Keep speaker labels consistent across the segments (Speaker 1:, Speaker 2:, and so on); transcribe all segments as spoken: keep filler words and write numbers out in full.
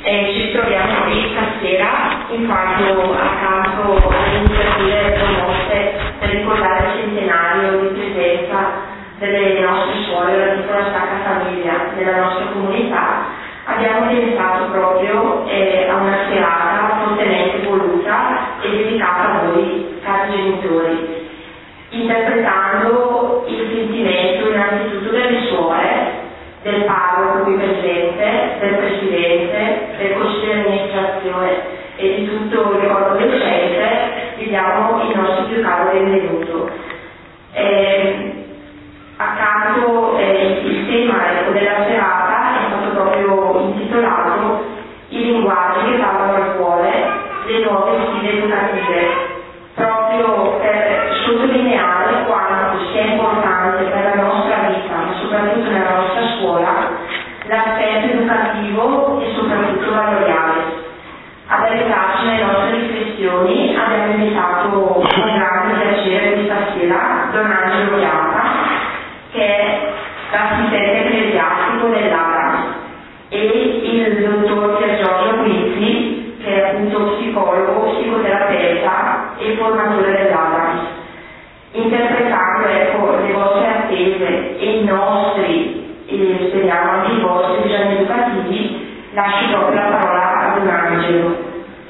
Speaker 1: e ci troviamo qui stasera in quanto accanto alle iniziative promosse per ricordare il centenario di presenza delle nostre suore, della piccola Sacra Famiglia della nostra comunità, abbiamo pensato proprio eh, a una serata fortemente voluta e dedicata a voi, cari genitori, interpretando il sentimento innanzitutto delle suore, del parroco qui presente, del presidente, del consiglio di amministrazione e di tutto il corpo docente, vi diamo il nostro più caro benvenuto. Eh, accanto eh, il tema ecco, della serata è stato proprio intitolato I linguaggi che parlano al cuore, le nuove sfide educative, proprio per sottolineare quanto sia importante per la nostra vita, ma soprattutto nella nostra scuola, l'aspetto educativo e soprattutto valoriale. Ad aiutarci nelle nostre riflessioni abbiamo invitato con grande piacere questa sera Don Angelo Iata, che è l'assistente ecclesiastico dell'A R A, e il dottor Pier Giorgio Guizzi, che è appunto psicologo, psicoterapeuta e formatore dell'A R A. Interpretando ecco, le vostre attese e i nostri, e speriamo anche i vostri bisogni educativi, lascio proprio la parola a Don Angelo.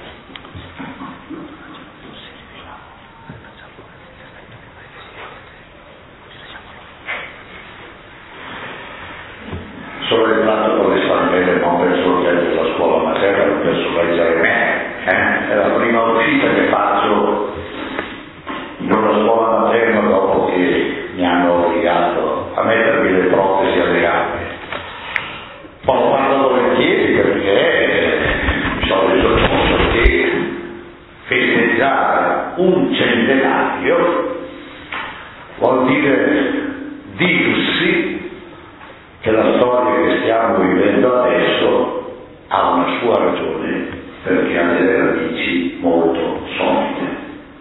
Speaker 2: Sono entrato con le stampelle non per sorgere della scuola materna, ma per sorreggere me. Eh? È la prima uscita che faccio in una scuola materna dopo che mi hanno obbligato a mettermi le protesi alle gambe. Ho fatto volentieri perché mi sono reso conto che festeggiare un centenario vuol dire dirsi che la storia che stiamo vivendo adesso ha una sua ragione, perché ha delle radici molto solide.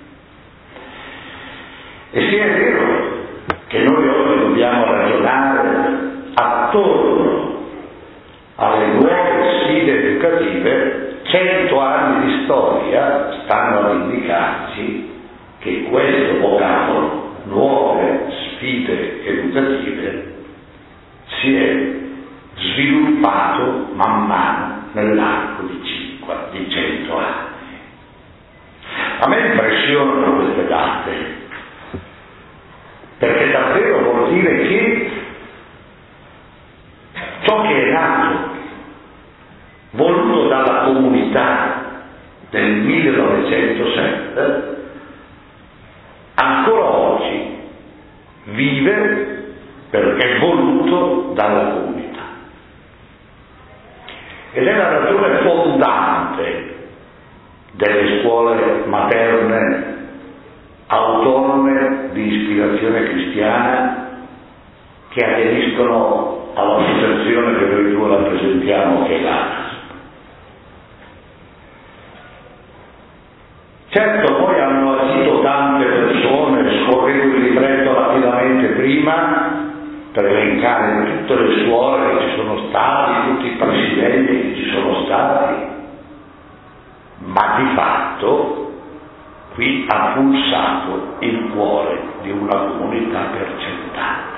Speaker 2: E sì, è vero che noi oggi dobbiamo ragionare attorno alle nuove sfide educative. Cento anni di storia stanno ad indicarci che questo vocabolo, nuove sfide educative, si è sviluppato man mano nell'arco di cinque, di cento anni. A me impressionano queste date, perché davvero vuol dire che ciò che è nato, voluto dalla comunità del millenovecentosette, ancora oggi vive perché è voluto dalla comunità. Ed è la ragione fondante delle scuole materne autonome di ispirazione cristiana che aderiscono all'associazione che noi due rappresentiamo, che è l'A N A S. Certo, poi hanno agito tante persone, scorrevo il libretto rapidamente prima per elencare tutte le scuole che ci sono stati, tutti i presidenti che ci sono stati, ma di fatto qui ha pulsato il cuore di una comunità per cent'anni.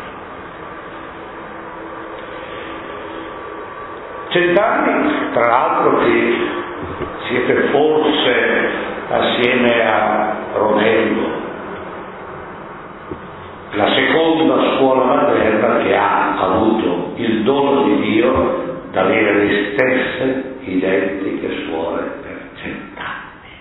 Speaker 2: Cent'anni, tra l'altro, che siete forse assieme a Romello la seconda scuola materna che ha avuto il dono di Dio d'avere le stesse identiche suore per cent'anni.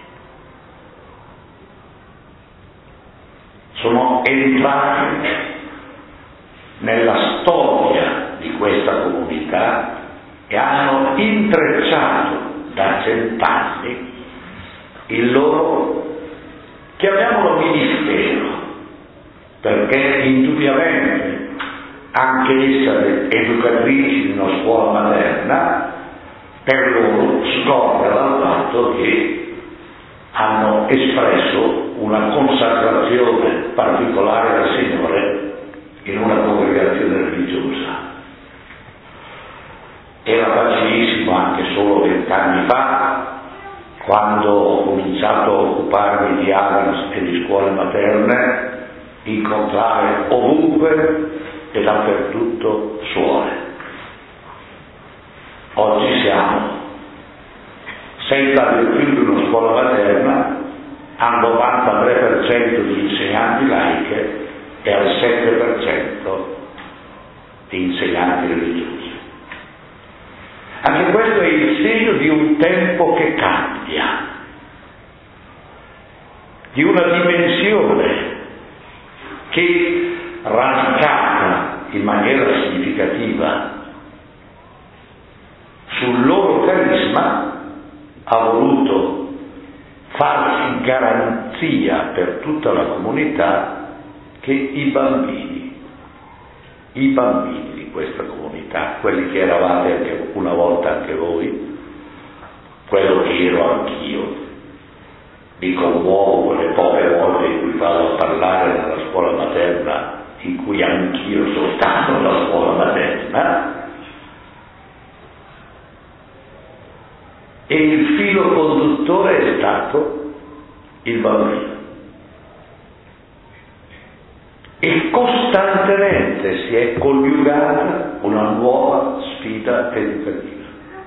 Speaker 2: Sono entrati nella storia di questa comunità e hanno intrecciato da cent'anni il loro, chiamiamolo ministero, perché indubbiamente anche essere educatrici di una scuola materna per loro scorre dal fatto che hanno espresso una consacrazione particolare al Signore in una congregazione religiosa. Era facilissimo anche solo vent'anni fa, quando ho cominciato a occuparmi di Adams e di scuole materne, incontrare ovunque e dappertutto suore. Oggi siamo, senza aver più di una scuola materna, al novantatré per cento di insegnanti laiche e al sette per cento di insegnanti religiosi. Anche questo è il segno di un tempo che cambia, di una dimensione che, radicata in maniera significativa sul loro carisma, ha voluto farsi garanzia per tutta la comunità che i bambini, i bambini di questa comunità, quelli che eravate anche una volta anche voi, quello che ero anch'io, mi commuovo le poche volte in cui vado a parlare nella scuola materna, in cui anch'io sono stato nella scuola materna, e il filo conduttore è stato il bambino. E costantemente si è coniugata una nuova sfida educativa.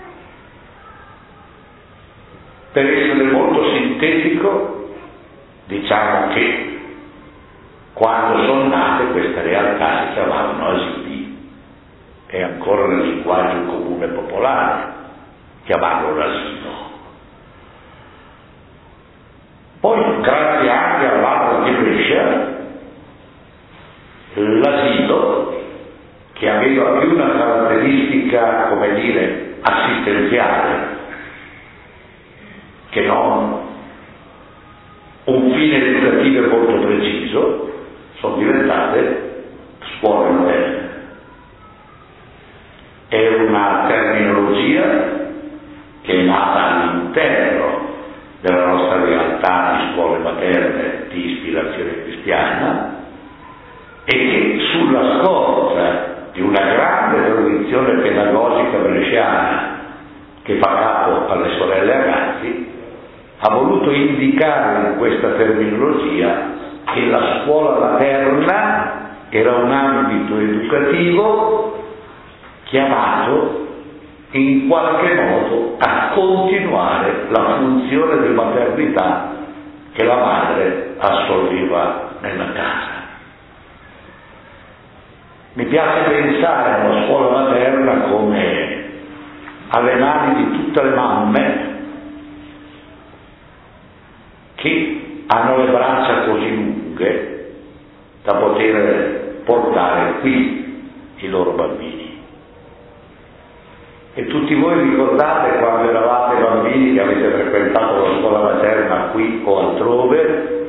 Speaker 2: Per essere molto sintetico, diciamo che quando sono nate queste realtà si chiamavano asili, è ancora nel linguaggio comune popolare chiamarlo l'asilo. Poi, grazie anche all'A D A di Brescia, l'asilo, che aveva più una caratteristica, come dire, assistenziale, che non un fine educativo molto preciso, sono diventate scuole moderne. È una terminologia che è nata all'interno della nostra realtà di scuole materne di ispirazione cristiana e che, sulla scorta di una grande tradizione pedagogica bresciana che fa capo alle sorelle Agazzi, ha voluto indicare in questa terminologia che la scuola materna era un ambito educativo chiamato in qualche modo a continuare la funzione di maternità che la madre assolviva nella casa. Mi piace pensare alla scuola materna come alle mani di tutte le mamme che hanno le braccia così lunghe da poter portare qui i loro bambini. E tutti voi ricordate quando eravate bambini che avete frequentato la scuola materna qui o altrove,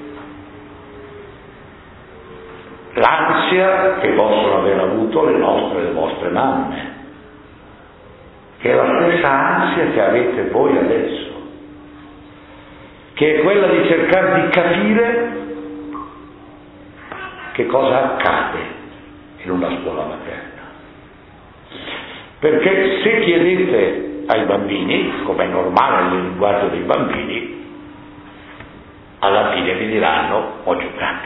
Speaker 2: l'ansia che possono aver avuto le nostre e le vostre mamme, che è la stessa ansia che avete voi adesso, che è quella di cercare di capire che cosa accade in una scuola materna. Perché se chiedete ai bambini, come è normale nel linguaggio dei bambini, alla fine vi diranno ho giocato.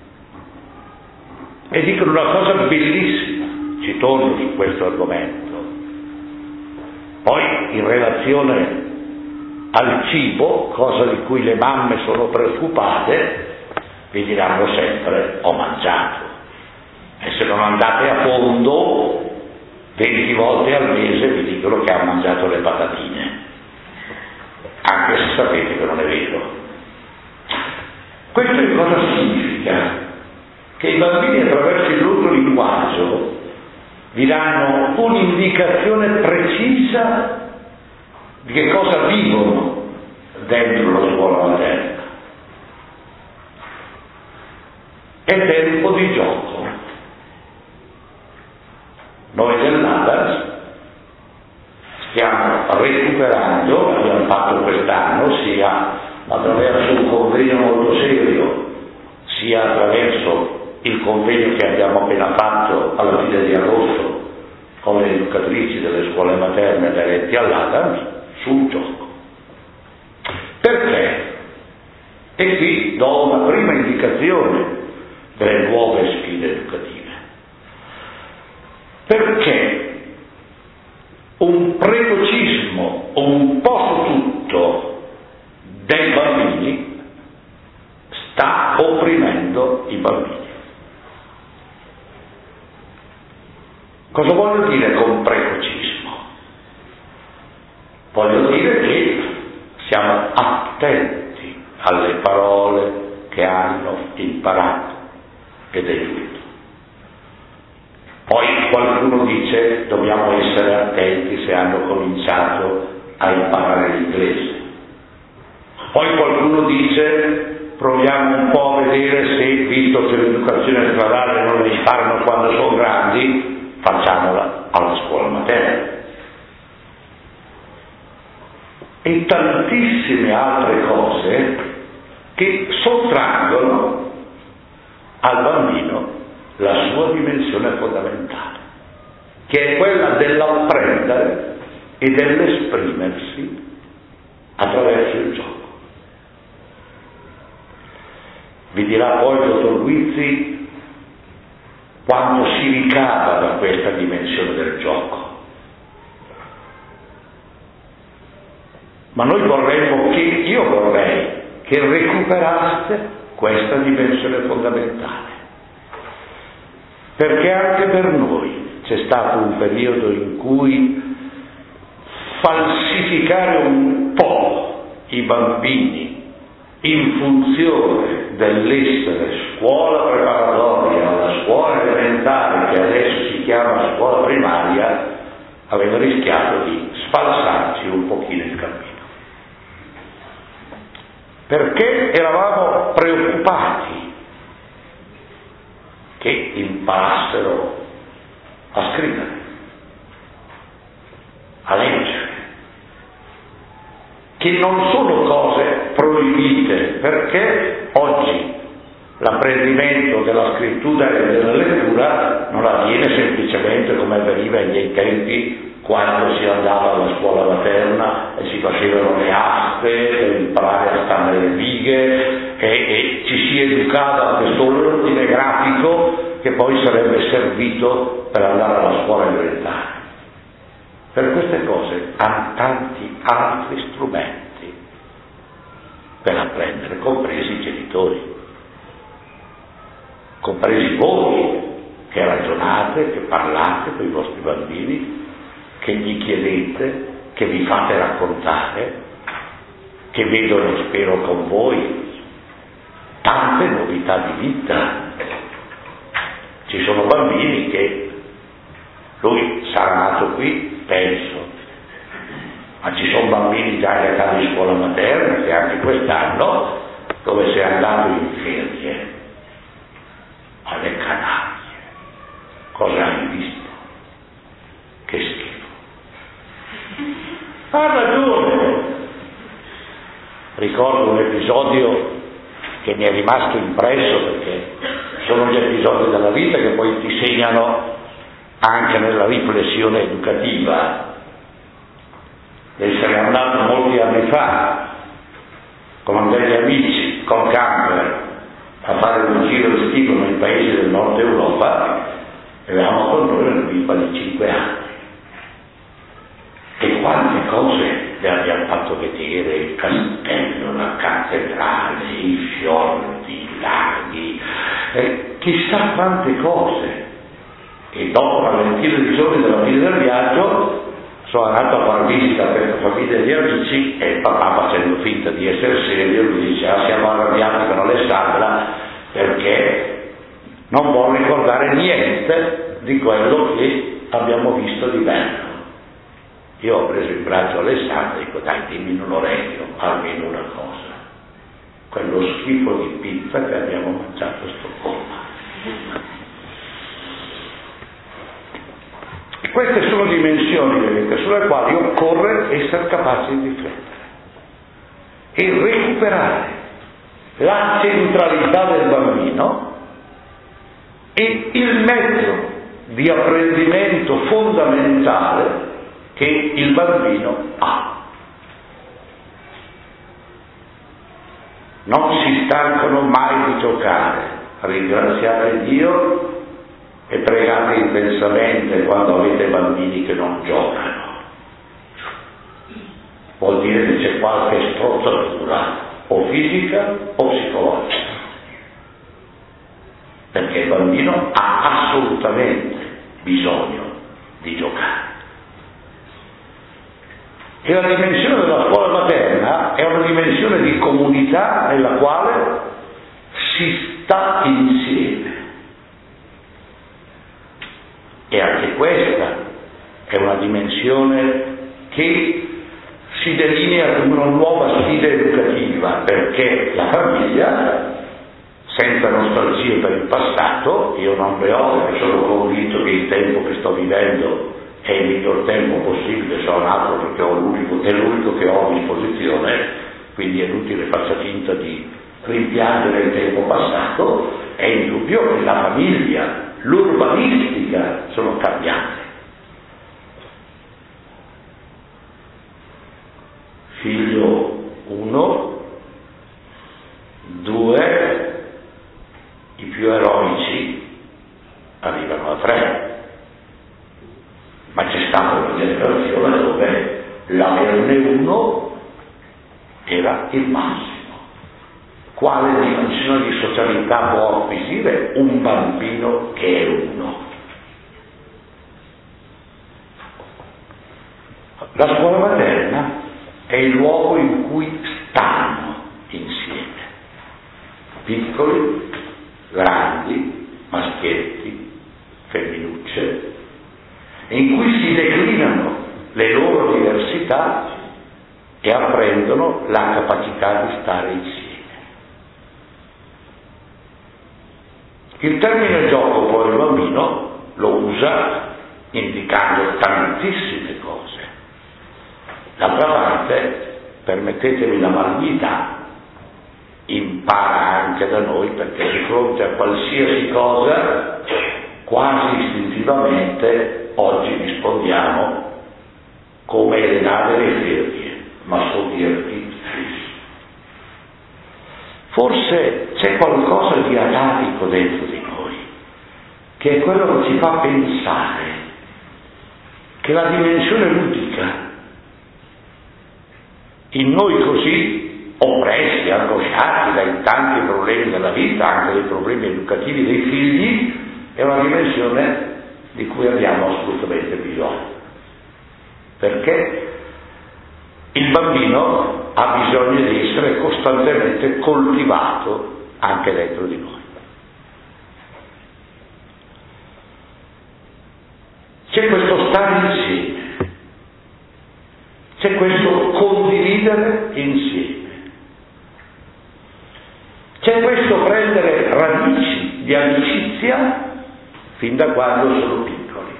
Speaker 2: E dicono una cosa bellissima, ci torno su questo argomento. Poi in relazione al cibo, cosa di cui le mamme sono preoccupate, vi diranno sempre ho mangiato. E se non andate a fondo, venti volte al mese vi dicono che ha mangiato le patatine, anche se sapete che non è vero. Questo che cosa significa? Che i bambini attraverso il loro linguaggio vi danno un'indicazione precisa di che cosa vivono dentro la scuola materna. È tempo di gioco. Noi dell'Adams stiamo recuperando, abbiamo fatto quest'anno, sia attraverso un convegno molto serio, sia attraverso il convegno che abbiamo appena fatto alla fine di agosto con le educatrici delle scuole materne aderenti all'Adams, sul gioco. Perché? E qui do una prima indicazione delle nuove sfide educative. Perché un precocismo, un po' su tutto dei bambini sta opprimendo i bambini. Cosa voglio dire con precocismo? Voglio dire che siamo attenti alle parole che hanno imparato ed è giusto. Poi qualcuno dice dobbiamo essere attenti se hanno cominciato a imparare l'inglese. Poi qualcuno dice proviamo un po' a vedere se, visto che l'educazione stradale non la imparano quando sono grandi, facciamola alla scuola materna. E tantissime altre cose che sottraggono al bambino la sua dimensione fondamentale, che è quella dell'apprendere e dell'esprimersi attraverso il gioco. Vi dirà poi il dottor Guizzi quando si ricava da questa dimensione del gioco. Ma noi vorremmo che, io vorrei che recuperaste questa dimensione fondamentale, perché anche per noi c'è stato un periodo in cui falsificare un po' i bambini in funzione dell'essere scuola preparatoria alla scuola elementare, che adesso si chiama scuola primaria, aveva rischiato di sfalsarci un pochino il cammino. Perché eravamo preoccupati che imparassero a scrivere, a leggere, che non sono cose proibite, perché oggi l'apprendimento della scrittura e della lettura non avviene semplicemente come avveniva ai miei tempi, quando si andava alla scuola materna e si facevano le aste per imparare a stare le righe e, e ci si educava a questo ordine grafico che poi sarebbe servito per andare alla scuola elementare. Per queste cose hanno tanti altri strumenti per apprendere, compresi i genitori, compresi voi che ragionate, che parlate con i vostri bambini, che gli chiedete, che vi fate raccontare, che vedono, spero con voi, tante novità di vita. Ci sono bambini che lui sarà nato qui, penso, ma ci sono bambini già che vanno in scuola materna, che anche quest'anno, dove sei andato in ferie alle Canarie, cosa hai visto? Che schifo. Ha ragione. Ricordo un episodio che mi è rimasto impresso, perché sono gli episodi della vita che poi ti segnano anche nella riflessione educativa. Essere andato molti anni fa con degli amici, con camper, a fare un giro estivo nei paesi del nord Europa, e avevamo con noi una bimba di cinque anni. E quante cose le abbiamo fatto vedere: il castello, la cattedrale, i fiordi, i laghi, e chissà quante cose. E dopo una ventina di giorni dalla fine del viaggio sono andato a far visita a questa famiglia di amici e il papà, facendo finta di essere serio, lui dice: ah, siamo arrabbiati con Alessandra perché non vuole ricordare niente di quello che abbiamo visto di bello. Io ho preso in braccio Alessandra e dico: dai, dimmi in un orecchio almeno una cosa, quello schifo di pizza che abbiamo mangiato a Stoccolma. Queste sono dimensioni, vedete, sulle quali occorre essere capaci di riflettere e recuperare la centralità del bambino e il mezzo di apprendimento fondamentale che il bambino ha. non si stancano mai di giocare. Ringraziate Dio e pregate intensamente quando avete bambini che non giocano. Vuol dire che c'è qualche strozzatura, o fisica o psicologica, perché il bambino ha assolutamente bisogno di giocare. E la dimensione della scuola materna è una dimensione di comunità nella quale si sta insieme. E anche questa è una dimensione che si delinea come una nuova sfida educativa, perché la famiglia, senza nostalgie per il passato, io non ne ho, perché sono convinto che il tempo che sto vivendo è il miglior tempo possibile, sono nato perché ho l'unico, è l'unico che ho a disposizione, quindi è inutile faccia finta di rimpiangere il tempo passato. È indubbio che la famiglia, l'urbanistica sono cambiate. Figlio uno, due, i più eroici arrivano a tre. Ma c'è stata una generazione dove l'averne uno era il massimo. Quale dimensione di socialità può acquisire un bambino che è uno? La scuola materna è il luogo in cui stanno insieme piccoli, grandi, maschietti, femminucce, in cui si declinano le loro diversità e apprendono la capacità di stare insieme. Il termine gioco poi il bambino lo usa indicando tantissime cose. D'altra parte, permettetemi la malignità, impara anche da noi, perché di fronte a qualsiasi cosa, quasi istintivamente, oggi rispondiamo come le nave delle ferie, ma so dirti fisso. Forse c'è qualcosa di atatico dentro di noi, che è quello che ci fa pensare che la dimensione ludica in noi così oppressi, angosciati dai tanti problemi della vita, anche dei problemi educativi dei figli, è una dimensione di cui abbiamo assolutamente bisogno, perché il bambino ha bisogno di essere costantemente coltivato anche dentro di noi. C'è questo stare insieme, c'è questo condividere insieme, c'è questo prendere radici di amicizia fin da quando sono piccoli.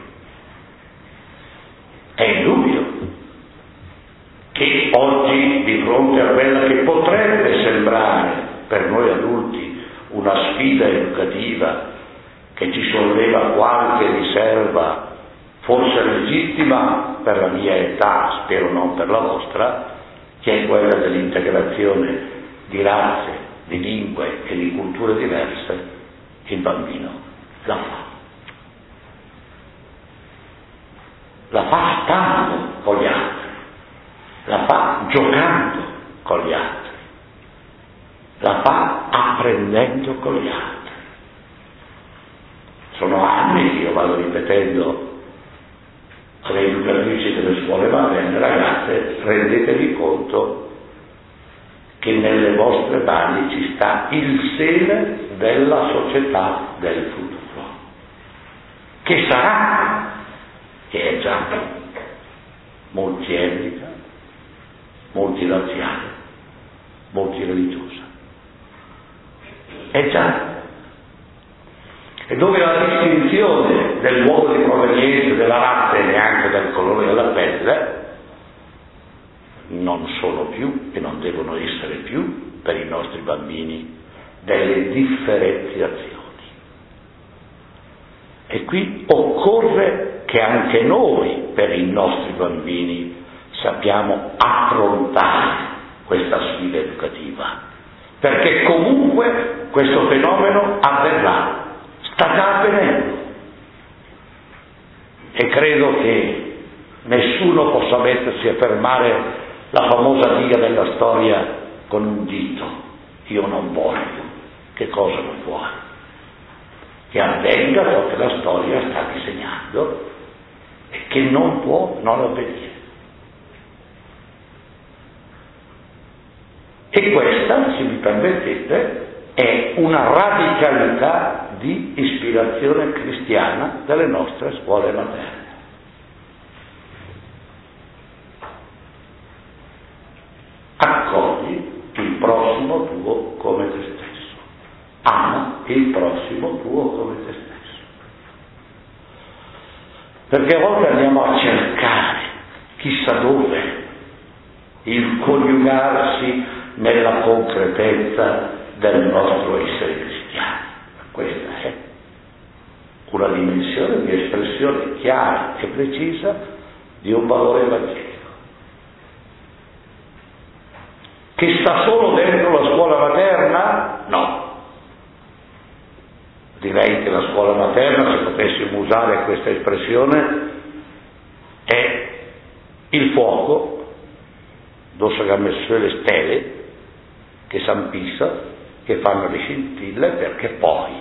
Speaker 2: È indubbio che oggi, di fronte a quella che potrebbe sembrare per noi adulti una sfida educativa che ci solleva qualche riserva, forse legittima per la mia età, spero non per la vostra, che è quella dell'integrazione di razze, di lingue e di culture diverse, il bambino la fa. La fa stando con gli altri, la fa giocando con gli altri, la fa apprendendo con gli altri. Sono anni che io vado ripetendo alle educatrici delle scuole materne: ragazze, rendetevi conto che nelle vostre mani ci sta il seme della società del futuro, che sarà, che è già multietnica, multirazziale, multireligiosa. È già. E dove la distinzione del luogo di provenienza, della razza e neanche del colore della pelle non sono più e non devono essere più per i nostri bambini delle differenziazioni. E qui occorre che anche noi per i nostri bambini sappiamo affrontare questa sfida educativa, perché comunque questo fenomeno avverrà, sta già avvenendo. E credo che nessuno possa mettersi a fermare la famosa via della storia con un dito. Io non voglio. Che cosa non vuoi? Che avvenga ciò che la storia sta disegnando e che non può non avvenire. E questa, se mi permettete, è una radicalità di ispirazione cristiana delle nostre scuole materne. Accogli il prossimo tuo come te stesso. Ama il prossimo tuo come te stesso. Perché a volte andiamo a cercare, chissà dove, il coniugarsi nella concretezza del nostro essere cristiano. Questa è una dimensione di espressione chiara e precisa di un valore evangelico, che sta solo dentro la scuola materna? No. Direi che la scuola materna, se potessimo usare questa espressione, è il fuoco dove si ha messo le stelle che s'ampissa, che fanno le scintille, perché poi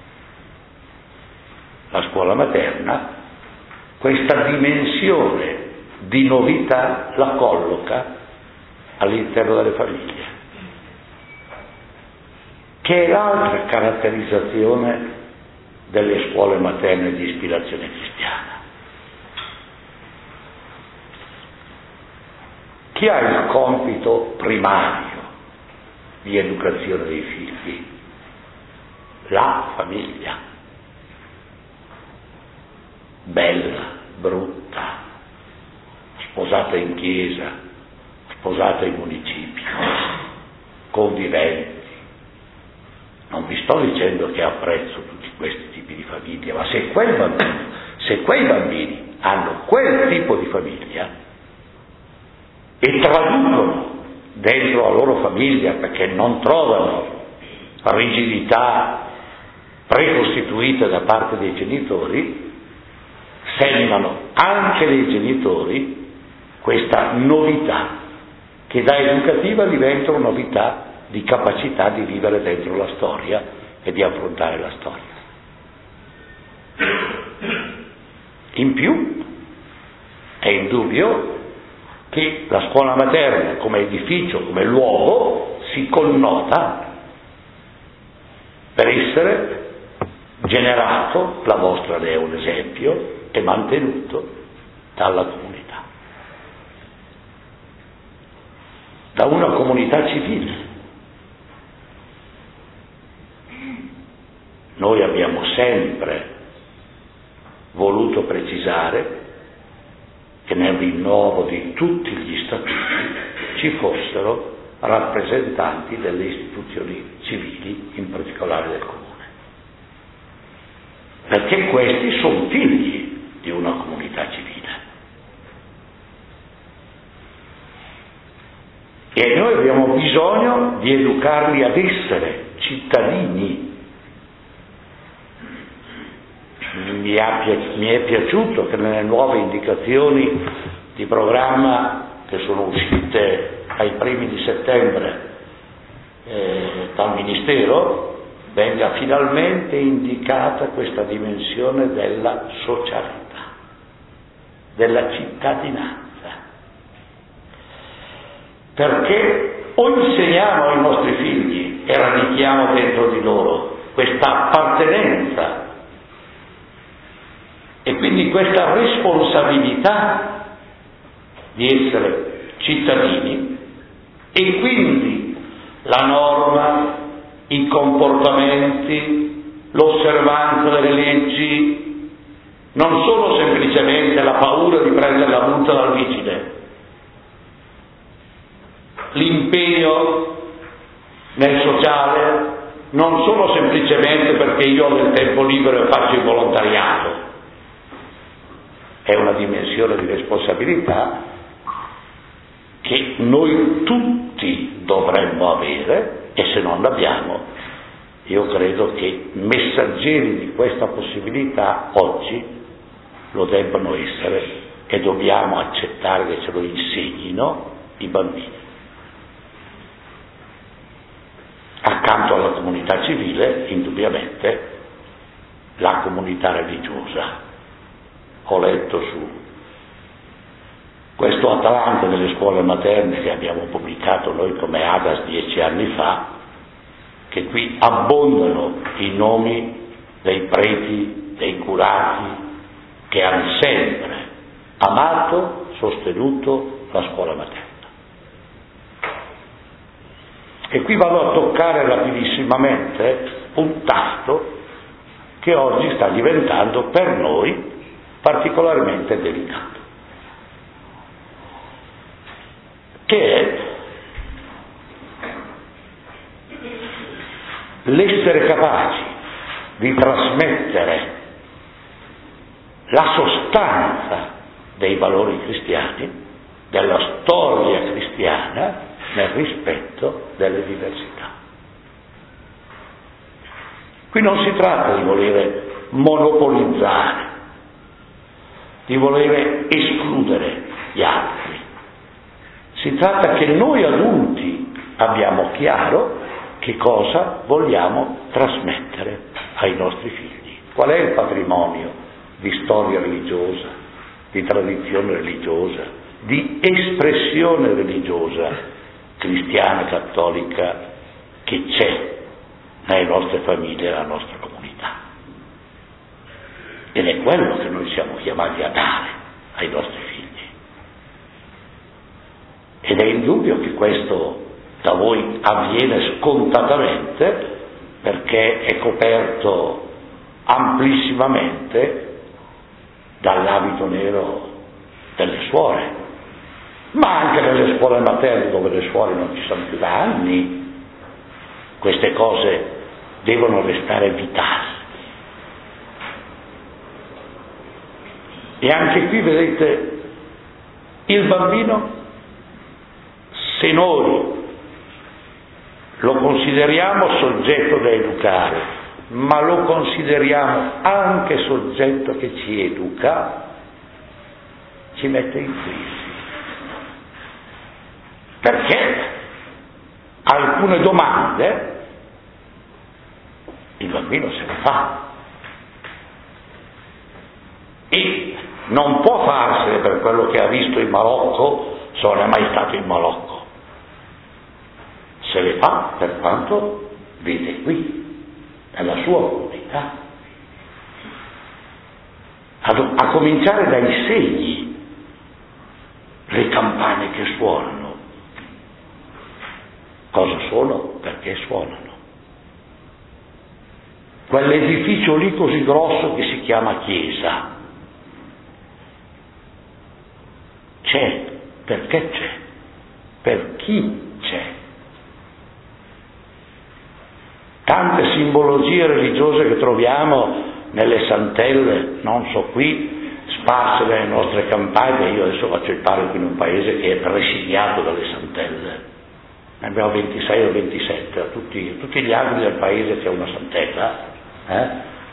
Speaker 2: la scuola materna questa dimensione di novità la colloca all'interno delle famiglie, che è l'altra caratterizzazione delle scuole materne di ispirazione cristiana. Chi ha il compito primario di educazione dei figli? La famiglia. Bella, brutta, sposata in chiesa, sposata in municipio, conviventi. Non vi sto dicendo che apprezzo tutti questi tipi di famiglia, ma se quei bambini, se quei bambini hanno quel tipo di famiglia e traducono dentro la loro famiglia, perché non trovano rigidità precostituite da parte dei genitori, sembrano anche dei genitori questa novità che da educativa diventa una novità di capacità di vivere dentro la storia e di affrontare la storia. In più è indubbio che la scuola materna come edificio, come luogo, si connota per essere generato, la vostra è un esempio, e mantenuto dalla comunità, da una comunità civile. Noi abbiamo sempre voluto precisare che nel rinnovo di tutti gli statuti ci fossero rappresentanti delle istituzioni civili, in particolare del comune, perché questi sono figli di una comunità civile e noi abbiamo bisogno di educarli ad essere cittadini. Mi è, mi è piaciuto che nelle nuove indicazioni di programma che sono uscite ai primi di settembre eh, dal Ministero venga finalmente indicata questa dimensione della socialità, della cittadinanza, perché o insegniamo ai nostri figli e radichiamo dentro di loro questa appartenenza e quindi questa responsabilità di essere cittadini, e quindi la norma, i comportamenti, l'osservanza delle leggi, non solo semplicemente la paura di prendere la multa dal vigile, l'impegno nel sociale, non solo semplicemente perché io ho del tempo libero e faccio il volontariato. È una dimensione di responsabilità che noi tutti dovremmo avere E se non l'abbiamo, io credo che messaggeri di questa possibilità oggi lo debbano essere e dobbiamo accettare che ce lo insegnino i bambini. Accanto alla comunità civile, indubbiamente, la comunità religiosa. Ho letto su questo Atalante delle scuole materne che abbiamo pubblicato noi come A D A S dieci anni fa, che qui abbondano i nomi dei preti, dei curati, che hanno sempre amato, sostenuto la scuola materna. E qui vado a toccare rapidissimamente un tasto che oggi sta diventando per noi particolarmente delicato, che è l'essere capaci di trasmettere la sostanza dei valori cristiani, della storia cristiana, nel rispetto delle diversità. Qui non si tratta di volere monopolizzare, di volere escludere gli altri. Si tratta che noi adulti abbiamo chiaro che cosa vogliamo trasmettere ai nostri figli. Qual è il patrimonio di storia religiosa, di tradizione religiosa, di espressione religiosa cristiana, cattolica, che c'è nelle nostre famiglie e nella nostra comunità. Ed è quello che noi siamo chiamati a dare ai nostri figli. Ed è indubbio che questo da voi avviene scontatamente, perché è coperto amplissimamente dall'abito nero delle suore, ma anche nelle scuole materne, dove le suore non ci sono più da anni. Queste cose devono restare vitali. E anche qui vedete, il bambino, se noi lo consideriamo soggetto da educare, ma lo consideriamo anche soggetto che ci educa, ci mette in crisi. Perché alcune domande il bambino se le fa e non può farsene per quello che ha visto in Marocco, se non è mai stato in Marocco. Se le fa per quanto vede qui, nella sua comunità. A, a cominciare dai segni, le campane che suonano. Cosa sono? Perché suonano. Quell'edificio lì così grosso che si chiama chiesa. C'è. Perché c'è? Per chi c'è? Tante simbologie religiose che troviamo nelle santelle, non so qui, sparse nelle nostre campagne. Io adesso faccio il parroco in un paese che è presidiato dalle santelle. Ne abbiamo ventisei o ventisette, a tutti, tutti gli angoli del paese c'è una santella, eh?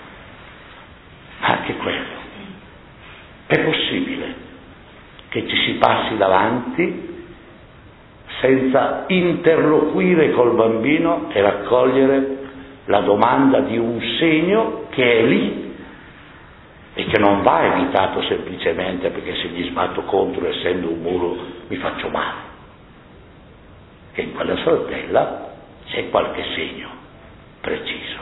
Speaker 2: Anche quello. È possibile che ci si passi davanti senza interloquire col bambino e raccogliere la domanda di un segno che è lì e che non va evitato semplicemente perché se gli sbatto contro, essendo un muro, mi faccio male. Che in quella sortella c'è qualche segno preciso.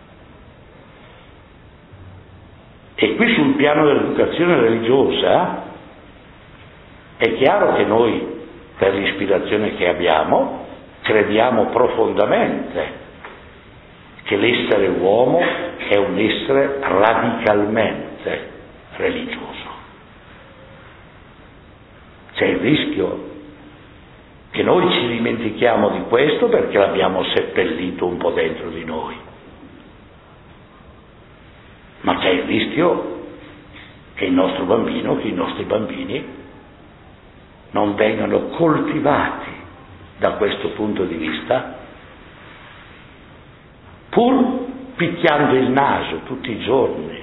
Speaker 2: E qui sul piano dell'educazione religiosa è chiaro che noi, per l'ispirazione che abbiamo, crediamo profondamente che l'essere uomo è un essere radicalmente religioso. C'è il rischio che noi ci dimentichiamo di questo perché l'abbiamo seppellito un po' dentro di noi. Ma c'è il rischio che il nostro bambino, che i nostri bambini non vengano coltivati da questo punto di vista
Speaker 3: pur picchiando il naso tutti i giorni.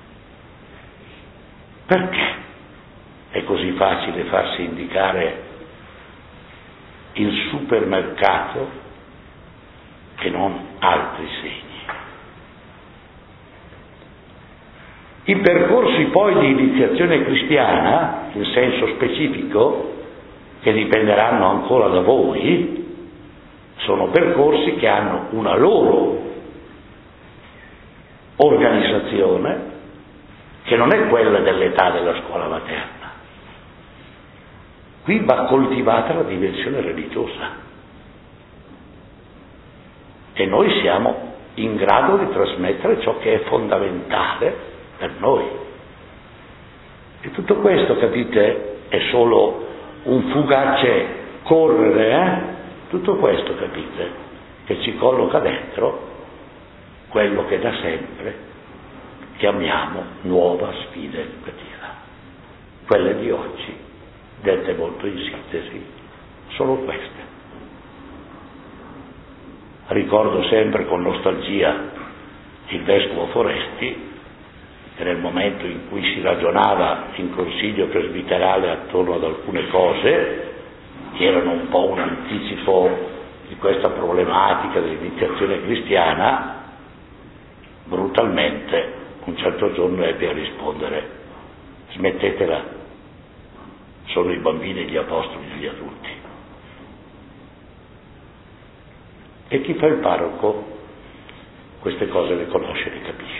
Speaker 3: Perché è così facile farsi indicare il supermercato e non altri segni? I percorsi poi di iniziazione cristiana, in senso specifico, che dipenderanno ancora da voi, sono percorsi che hanno una loro organizzazione, che non è quella dell'età della scuola materna. Qui va coltivata la dimensione religiosa e noi siamo in grado di trasmettere ciò che è fondamentale per noi. E tutto questo, capite, è solo un fugace correre, eh? Tutto questo, capite, che ci colloca dentro quello che da sempre chiamiamo nuova sfida educativa. Quelle di oggi, dette molto in sintesi, sono queste. Ricordo sempre con nostalgia il vescovo Foresti, che nel momento in cui si ragionava in consiglio presbiterale attorno ad alcune cose, che erano un po' un anticipo di questa problematica dell'iniziazione cristiana, brutalmente un certo giorno ebbe a rispondere: smettetela, sono i bambini e gli apostoli degli adulti. E chi fa il parroco queste cose le conosce e le capisce.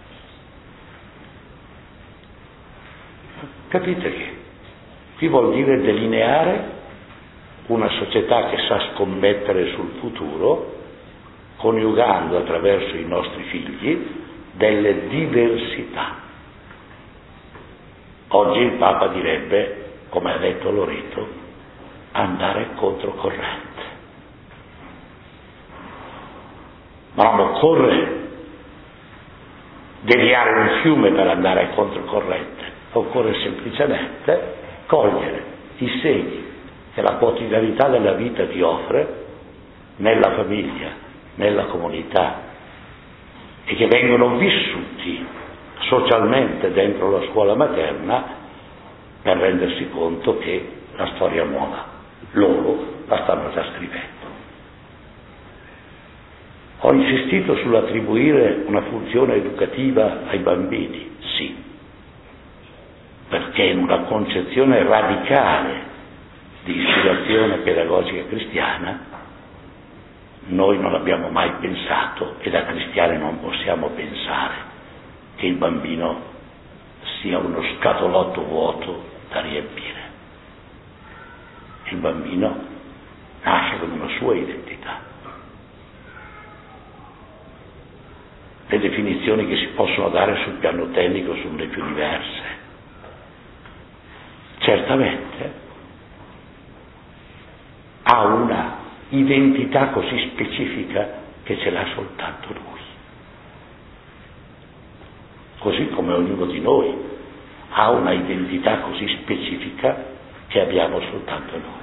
Speaker 3: Capite che qui vuol dire delineare una società che sa scommettere sul futuro, coniugando attraverso i nostri figli delle diversità. Oggi il Papa direbbe, come ha detto Loreto, andare controcorrente. Ma non occorre deviare un fiume per andare controcorrente, occorre semplicemente cogliere i segni che la quotidianità della vita ti offre nella famiglia, nella comunità, e che vengono vissuti socialmente dentro la scuola materna, per rendersi conto che la storia nuova loro la stanno già scrivendo. Ho insistito sull'attribuire una funzione educativa ai bambini, sì, perché in una concezione radicale di ispirazione pedagogica cristiana noi non abbiamo mai pensato, e da cristiani non possiamo pensare, che il bambino sia uno scatolotto vuoto da riempire. Il bambino nasce con una sua identità. Le definizioni che si possono dare sul piano tecnico sono le più diverse. Certamente ha una identità così specifica che ce l'ha soltanto lui. Così come ognuno di noi ha una identità così specifica che abbiamo soltanto noi.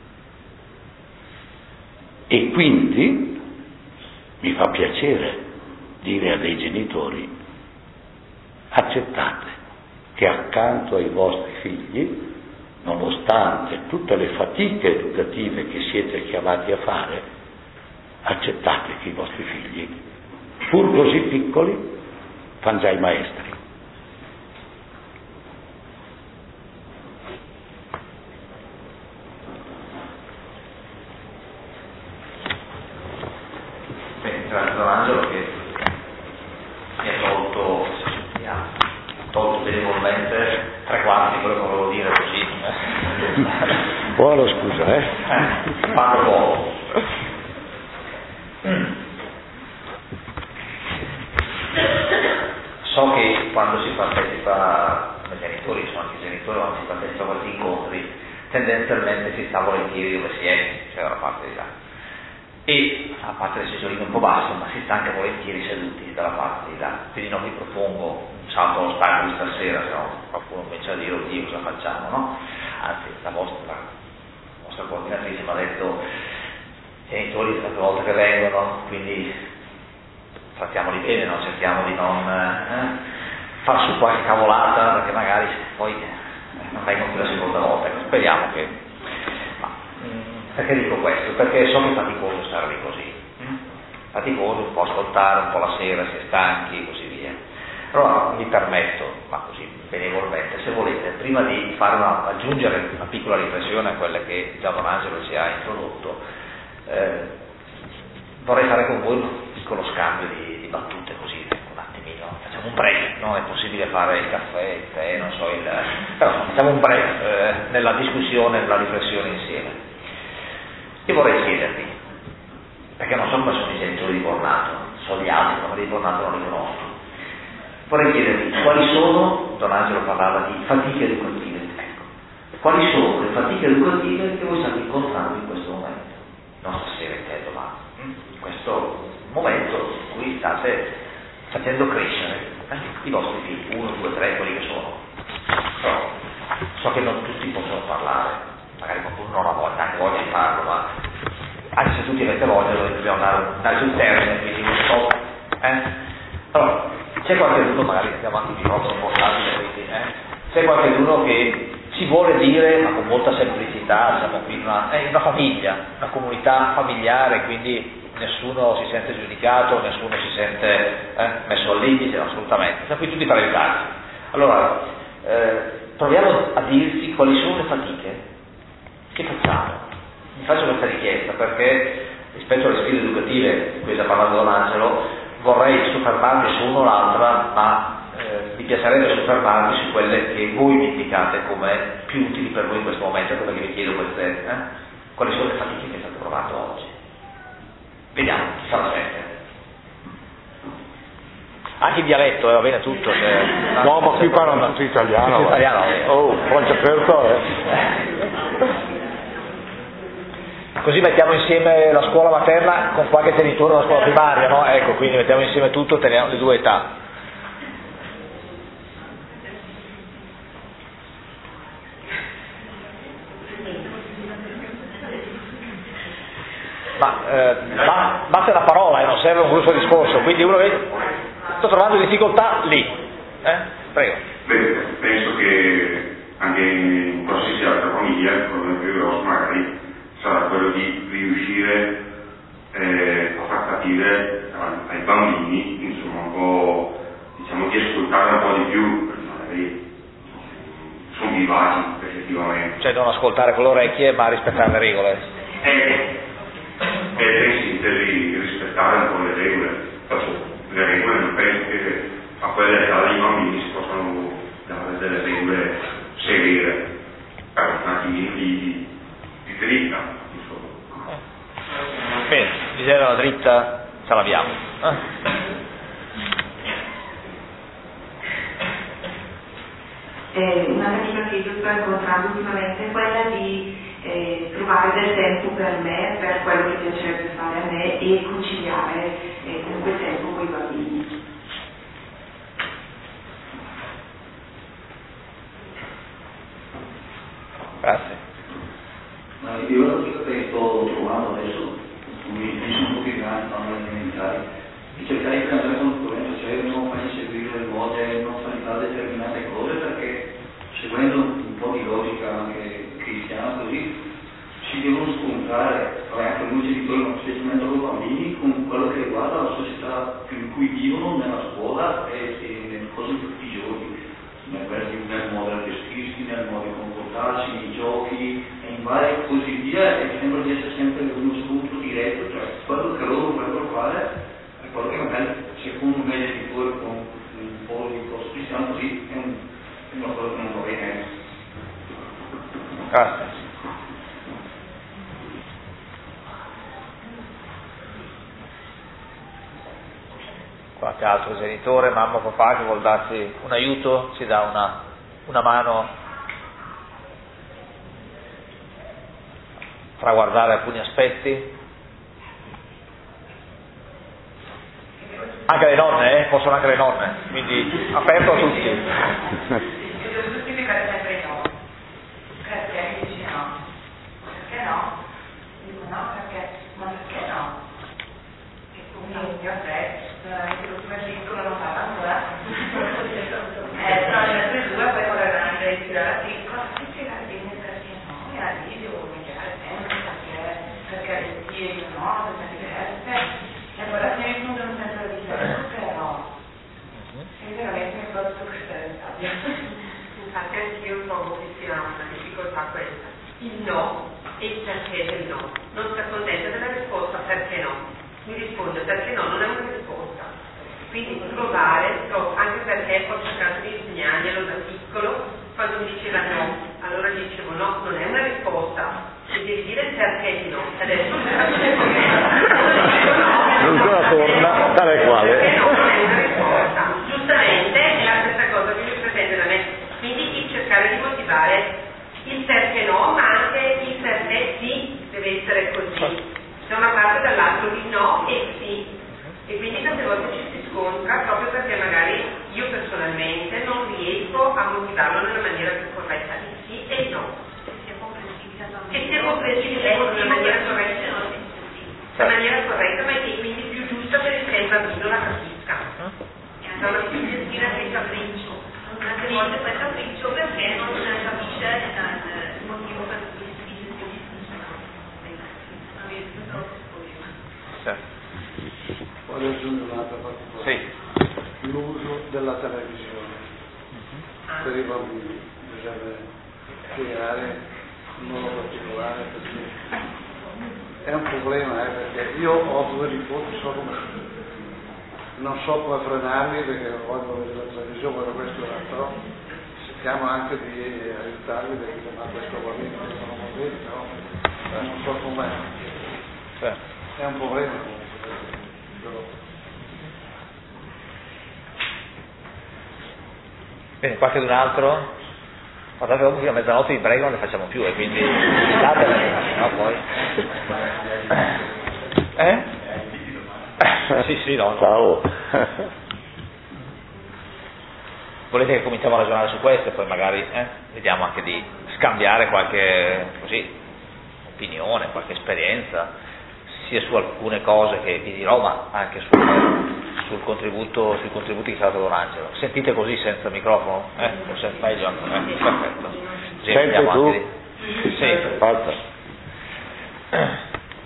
Speaker 3: E quindi mi fa piacere dire a dei genitori: accettate che accanto ai vostri figli, nonostante tutte le fatiche educative che siete chiamati a fare, accettate che i vostri figli, pur così piccoli, fanno già i maestri.
Speaker 4: Beh, ringrazio Angelo che mi ha tolto, mi ha tolto benevolmente tre quarti di quello che volevo dire, così.
Speaker 3: Buona scusa, eh?
Speaker 4: eh parlo poco. So che quando si partecipa, come genitori, sono anche genitori, quando si partecipa a questi incontri, tendenzialmente si sta volentieri dove si è, cioè dalla parte di là. E a parte le sesioline un po' basse, ma si sta anche volentieri seduti dalla parte di là. Quindi non vi propongo un salto allo stadio di stasera, se no qualcuno comincia a dire oddio cosa facciamo, no? Anzi, la vostra, la vostra coordinatrice mi ha detto: i genitori è la prima volta che vengono, quindi trattiamoli bene, no? Cerchiamo di non eh, far su qualche cavolata, perché magari poi eh, non vengono più la seconda volta. Speriamo che... Ma, mh, perché dico questo? Perché so che è faticoso stare lì così. Mh? Faticoso, un po' ascoltare, un po' la sera, si è stanchi e così via. Allora mi permetto, ma così benevolmente, se volete, prima di fare una, aggiungere una piccola riflessione a quelle che già Don Angelo ci ha introdotto, eh, vorrei fare con voi un piccolo scambio di, di battute così, un attimino, facciamo un break, non è possibile fare il caffè, il tè, non so, il, però facciamo un break eh, nella discussione, nella riflessione insieme. Io vorrei chiedervi, perché non so come sono i genitori di Bornato, so gli altri, ma di Bornato non li conosco. Vorrei chiedervi quali sono, Don Angelo parlava di fatiche educative, ecco, quali sono le fatiche educative che voi state incontrando in questo momento, non stasera intendo, ma in questo momento in cui state facendo crescere eh, i vostri figli, uno, due, tre, quelli che sono. Però so che non tutti possono parlare, magari qualcuno non ha voglia, anche voglia di farlo, ma anche se tutti avete voglia noi dobbiamo dare, dare sul termine, quindi non so. Eh? Allora, c'è qualcuno, magari abbiamo anche il microfono portatile, quindi, eh? C'è qualcuno che ci vuole dire, ma con molta semplicità, siamo qui in una, eh, una famiglia, una comunità familiare, quindi nessuno si sente giudicato, nessuno si sente eh, messo al limite, assolutamente, siamo qui tutti per aiutarci. Allora, eh, proviamo a dirci quali sono le fatiche che facciamo. Vi faccio questa richiesta perché rispetto alle sfide educative di cui già parlato Don Angelo, vorrei soffermarmi su una o l'altra, ma eh, mi piacerebbe soffermarmi su quelle che voi mi indicate come più utili per voi in questo momento, come che vi chiedo queste, eh? Quali sono le fatiche che state provando oggi. Vediamo, chi fa la sette. Anche il dialetto, eh, va bene tutto. Cioè,
Speaker 3: no, ma qui parlano tutti italiano.
Speaker 4: Tutti italiano, eh.
Speaker 3: Oh, fronte aperto, eh.
Speaker 4: Così mettiamo insieme la scuola materna con qualche genitore della scuola primaria, no? Ecco, quindi mettiamo insieme tutto, teniamo le due età. Ma eh, basta una parola e eh, non serve un brusco discorso, quindi uno vede, sto trovando difficoltà lì. Eh? Prego.
Speaker 5: Beh, penso che anche in qualsiasi altra famiglia, come più grosso magari, sarà quello di riuscire eh, a far capire ai bambini, insomma, un po', diciamo, di ascoltare un po' di più, perché magari sono vivaci effettivamente.
Speaker 4: Cioè non ascoltare con le orecchie ma rispettare le regole.
Speaker 5: Eh, e in sintesi rispettare un po' le regole. Le regole non penso che a quelle età dei bambini si possano dare delle regole severe, per un attimino di di dritta, insomma.
Speaker 4: Bene, bisogna la dritta, ce l'abbiamo. Eh?
Speaker 1: Eh, una fatica che io sto incontrando ultimamente è quella di eh, trovare del tempo per me, per quello che piacerebbe fare a me e conciliare eh, con quel tempo con i bambini.
Speaker 4: Grazie.
Speaker 6: Ma io la cosa che sto trovando adesso, mi sono un po' più grandi, non elementari, di cercare di cambiare concorrenza, cioè non fai seguire le mode, non fai fare determinate cose, perché seguendo un po' di logica anche cristiana così, si devono scontrare, anche noi genitori, ma specialmente loro bambini, con quello che riguarda la società in cui vivono, nella scuola e, e nelle cose di tutti i giorni, nel, nel modo di vestirsi, nel modo di comportarsi, nei giochi, in vari e così via, e sembra di essere sempre uno scontro diretto, cioè quello che loro vorrebbero fare è quello che magari secondo me i genitori con un po' di cose cristiane così è, un, è una cosa che non va bene.
Speaker 4: Grazie. Qualche altro genitore, mamma o papà che vuol darci un aiuto, ci dà una, una mano tra guardare alcuni aspetti. Anche le nonne, eh? Possono anche le nonne, quindi aperto a tutti.
Speaker 7: Io devo giustificare sempre i no. Perché mi dici no? Perché no? Dico no perché, ma perché no? E quindi a te veramente l'ultima piccola non fa ancora. Eh, però nelle altre due poi quando erano in tirare la piccola, si spiegare bene perché no, e a lì devo migliorare sempre perché, perché le spieghi no, sono diverse, e poi alla fine mi sono sempre la differenza, però è veramente un po' structurale.
Speaker 8: Infatti anch'io trovo che sia una difficoltà questa, il no e il perché del no, non si accontenta della risposta perché no, mi risponde perché no, non è una risposta, quindi provare, trovo, anche perché ho cercato di insegnarglielo da piccolo, quando mi diceva no, allora gli dicevo no, non è una risposta, e devi dire il perché di no, adesso non
Speaker 3: ancora torna, tale quale.
Speaker 8: perché no, non è una risposta, giustamente è la stessa cosa che lui pretende da me, quindi il cercare di motivare il perché no, ma anche il perché sì, deve essere così, da una parte e dall'altro il no e sì, e quindi tante volte ci si scontra proprio perché magari io personalmente non riesco a motivarlo nella maniera più corretta, il sì e il no, che sia comprensibile nella maniera corretta, la maniera corretta, ma che quindi più giusta perché il bambino la capisca, è una più gestire anche capriccio. Anche volte poi capriccio perché non capisce il motivo per cui si dice
Speaker 9: sì. Voglio aggiungere un'altra particolarità. Sì. L'uso della televisione uh-huh. per i bambini. Bisogna spiegare in modo particolare perché è un problema, eh, perché io ho due nipoti, so come non so come frenarli perché voglio vedere la televisione, voglio questo e l'altro, cerchiamo anche di aiutarli perché ma questo va bene, questo non va bene, però non so com'è. Sì. È un problema comunque.
Speaker 4: Bene, qualche un altro? Guardate, dopo fino a mezzanotte di prego non le facciamo più e quindi datele, no poi. Eh? Sì, sì, no.
Speaker 3: Ciao.
Speaker 4: Volete che cominciamo a ragionare su questo e poi magari eh, vediamo anche di scambiare qualche così opinione, qualche esperienza, sia su alcune cose che vi dirò, ma anche sul, sul contributo, sui contributi che ci ha dato Don Angelo. Sentite così senza microfono? Eh? Forse è meglio anche eh? Perfetto. Così
Speaker 3: Senti tu?
Speaker 4: Anche di... Sì.
Speaker 3: Forza.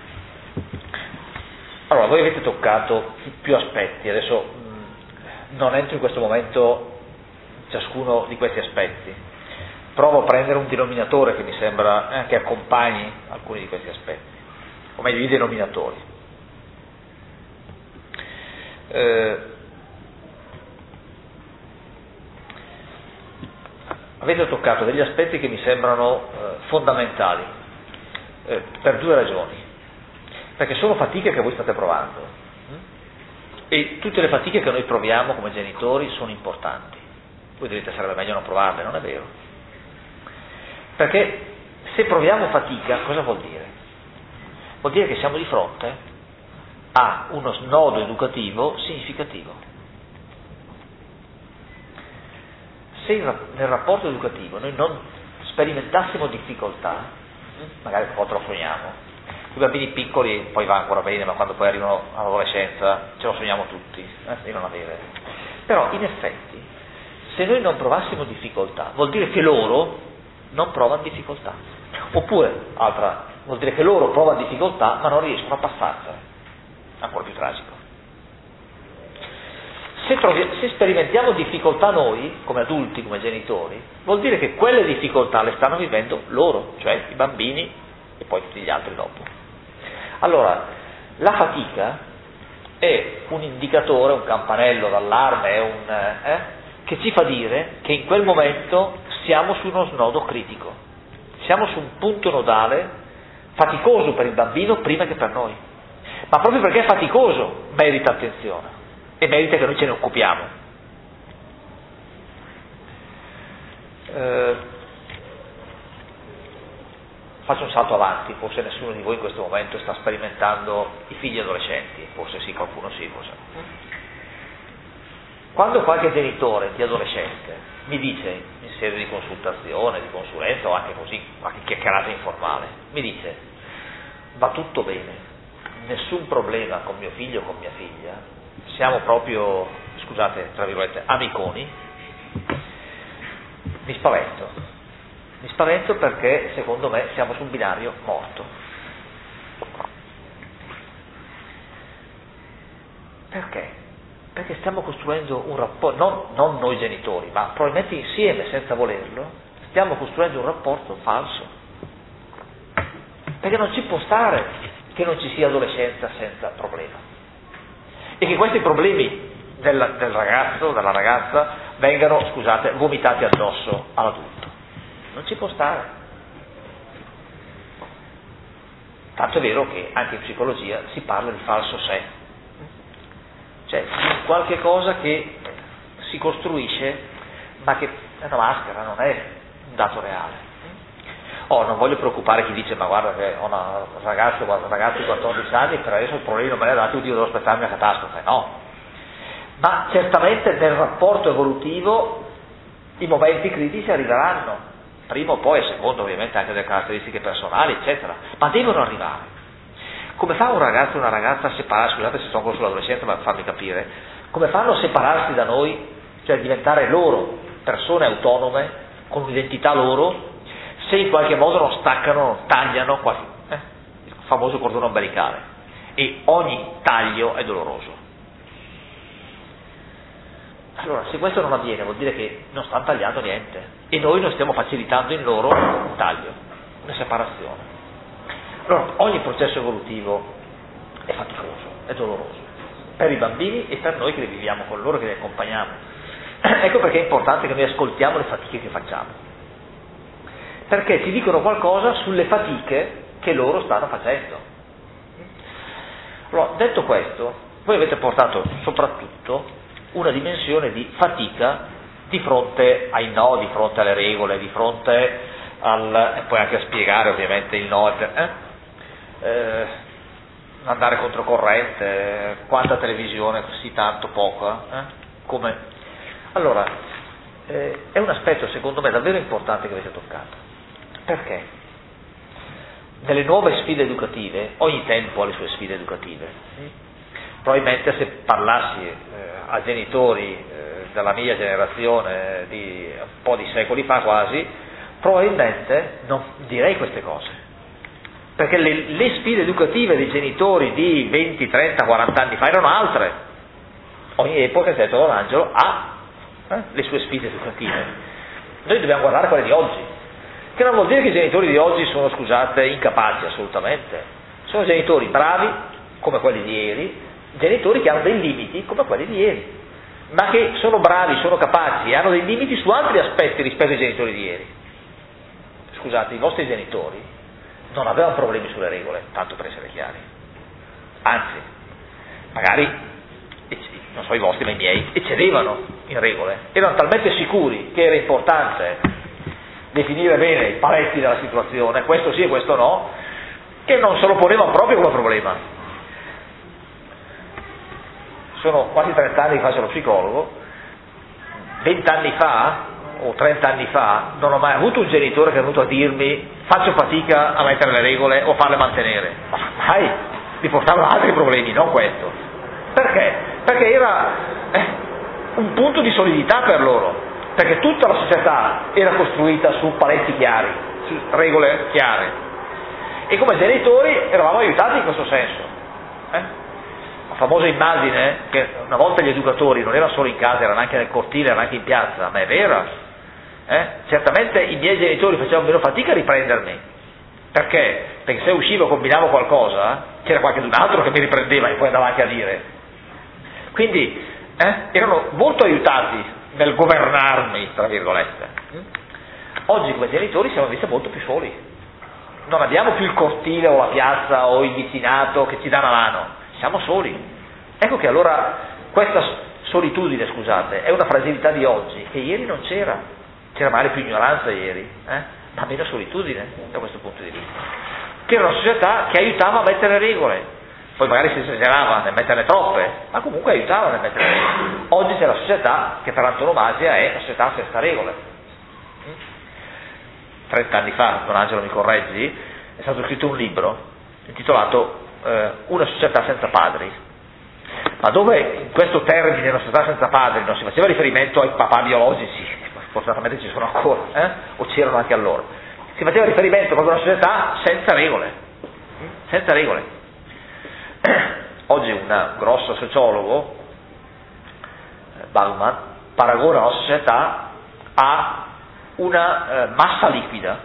Speaker 4: Allora, voi avete toccato più aspetti, adesso mh, non entro in questo momento ciascuno di questi aspetti, provo a prendere un denominatore che mi sembra eh, che accompagni alcuni di questi aspetti, o meglio i denominatori. Eh, avete toccato degli aspetti che mi sembrano eh, fondamentali, eh, per due ragioni. Perché sono fatiche che voi state provando e tutte le fatiche che noi proviamo come genitori sono importanti. Voi direte sarebbe meglio non provarle, non è vero, perché se proviamo fatica cosa vuol dire? Vuol dire che siamo di fronte a uno snodo educativo significativo. Se nel rapporto educativo noi non sperimentassimo difficoltà, magari un po' troppo sogniamo, i bambini piccoli poi va ancora bene, ma quando poi arrivano all'adolescenza ce lo sogniamo tutti, eh, di non avere. Però in effetti, se noi non provassimo difficoltà, vuol dire che loro non provano difficoltà. Oppure, altra, vuol dire che loro provano difficoltà ma non riescono a passarsene. Ancora più tragico. Se, trovi, se sperimentiamo difficoltà noi, come adulti, come genitori, vuol dire che quelle difficoltà le stanno vivendo loro, cioè i bambini e poi tutti gli altri dopo. Allora, la fatica è un indicatore, un campanello d'allarme, è un, eh, che ci fa dire che in quel momento siamo su uno snodo critico, siamo su un punto nodale faticoso per il bambino prima che per noi, ma proprio perché è faticoso merita attenzione e merita che noi ce ne occupiamo. Eh, Faccio un salto avanti, forse nessuno di voi in questo momento sta sperimentando i figli adolescenti, forse sì, qualcuno sì, forse. Quando qualche genitore di adolescente mi dice, in sede di consultazione, di consulenza o anche così, qualche chiacchierata informale, mi dice va tutto bene, nessun problema con mio figlio o con mia figlia, siamo proprio, scusate, tra virgolette, amiconi, mi spavento. Mi spavento perché secondo me siamo su un binario morto. Perché? Perché stiamo costruendo un rapporto, non, non noi genitori, ma probabilmente insieme, senza volerlo, stiamo costruendo un rapporto falso. Perché non ci può stare che non ci sia adolescenza senza problema. E che questi problemi del, del ragazzo, della ragazza, vengano, scusate, vomitati addosso all'adulto. Non ci può stare. Tanto è vero che anche in psicologia si parla di falso sé. Cioè, qualche cosa che si costruisce, ma che è una maschera, non è un dato reale. Oh, non voglio preoccupare chi dice, ma guarda che ho una ragazza, un ragazzo di quattordici anni, per adesso il problema non me l'ha dato, io devo aspettarmi una catastrofe. No. Ma certamente nel rapporto evolutivo i momenti critici arriveranno, prima o poi, secondo ovviamente anche delle caratteristiche personali, eccetera, ma devono arrivare. Come fa un ragazzo e una ragazza a separarsi, scusate se sto ancora sull'adolescenza, ma farmi capire, come fanno a separarsi da noi, cioè diventare loro persone autonome, con un'identità loro, se in qualche modo non staccano, non tagliano quasi, eh, il famoso cordone ombelicale, e ogni taglio è doloroso. Allora, se questo non avviene vuol dire che non stanno tagliando niente e noi non stiamo facilitando in loro un taglio, una separazione. Allora, ogni processo evolutivo è faticoso, è doloroso, per i bambini e per noi che li viviamo con loro, che li accompagniamo. Ecco perché è importante che noi ascoltiamo le fatiche che facciamo, perché ci dicono qualcosa sulle fatiche che loro stanno facendo. Allora, detto questo, voi avete portato soprattutto una dimensione di fatica di fronte ai no, di fronte alle regole, di fronte al, e poi anche a spiegare ovviamente il no, eh? Eh, andare controcorrente, quanta televisione, sì tanto poca, eh? Come? Allora, eh, è un aspetto secondo me davvero importante che avete toccato. Perché? Nelle nuove sfide educative, ogni tempo ha le sue sfide educative. Probabilmente se parlassi eh, a genitori eh, della mia generazione di un po' di secoli fa quasi, probabilmente non direi queste cose. Perché le, le sfide educative dei genitori di venti, trenta, quaranta anni fa erano altre. Ogni epoca, ha detto Don Angelo, ha eh, le sue sfide educative. Noi dobbiamo guardare quelle di oggi. Che non vuol dire che i genitori di oggi sono, scusate, incapaci, assolutamente. Sono genitori bravi, come quelli di ieri, genitori che hanno dei limiti, come quelli di ieri, ma che sono bravi, sono capaci e hanno dei limiti su altri aspetti rispetto ai genitori di ieri. Scusate, i vostri genitori non avevano problemi sulle regole, tanto per essere chiari. Anzi, magari, non so i vostri, ma i miei, eccedevano in regole. Erano talmente sicuri che era importante definire bene i paletti della situazione, questo sì e questo no, che non se lo ponevano proprio come problema. Sono quasi trenta anni che faccio lo psicologo, vent'anni fa o trent'anni fa non ho mai avuto un genitore che è venuto a dirmi faccio fatica a mettere le regole o farle mantenere, ma mai, mi portavano altri problemi, non questo. Perché? Perché era eh, un punto di solidità per loro. Perché tutta la società era costruita su paletti chiari, su regole chiare. E come genitori eravamo aiutati in questo senso. Eh? La famosa immagine che una volta gli educatori non erano solo in casa, erano anche nel cortile, erano anche in piazza, ma è vera. Eh? Certamente i miei genitori facevano meno fatica a riprendermi. Perché? Perché se uscivo e combinavo qualcosa, c'era qualcun altro che mi riprendeva e poi andava anche a dire. Quindi eh, erano molto aiutati nel governarmi, tra virgolette. Oggi come genitori siamo invece molto più soli. Non abbiamo più il cortile o la piazza o il vicinato che ci dà una mano, siamo soli. Ecco che allora questa solitudine, scusate, è una fragilità di oggi che ieri non c'era. C'era magari più ignoranza ieri, eh? ma meno solitudine da questo punto di vista. Che era una società che aiutava a mettere regole. Poi magari si esagerava nel metterne troppe, ma comunque aiutava nel mettere regole. Oggi c'è la società che per antonomasia è la società senza regole. Trent'anni fa, Don Angelo mi correggi, è stato scritto un libro intitolato eh, Una società senza padri, Ma dove in questo termine la società senza padri non si faceva riferimento ai papà biologici, fortunatamente ci sono ancora, eh? o c'erano anche allora, si faceva riferimento proprio a una società senza regole, senza regole. Oggi un grosso sociologo, Bauman, paragona la società a una eh, massa liquida.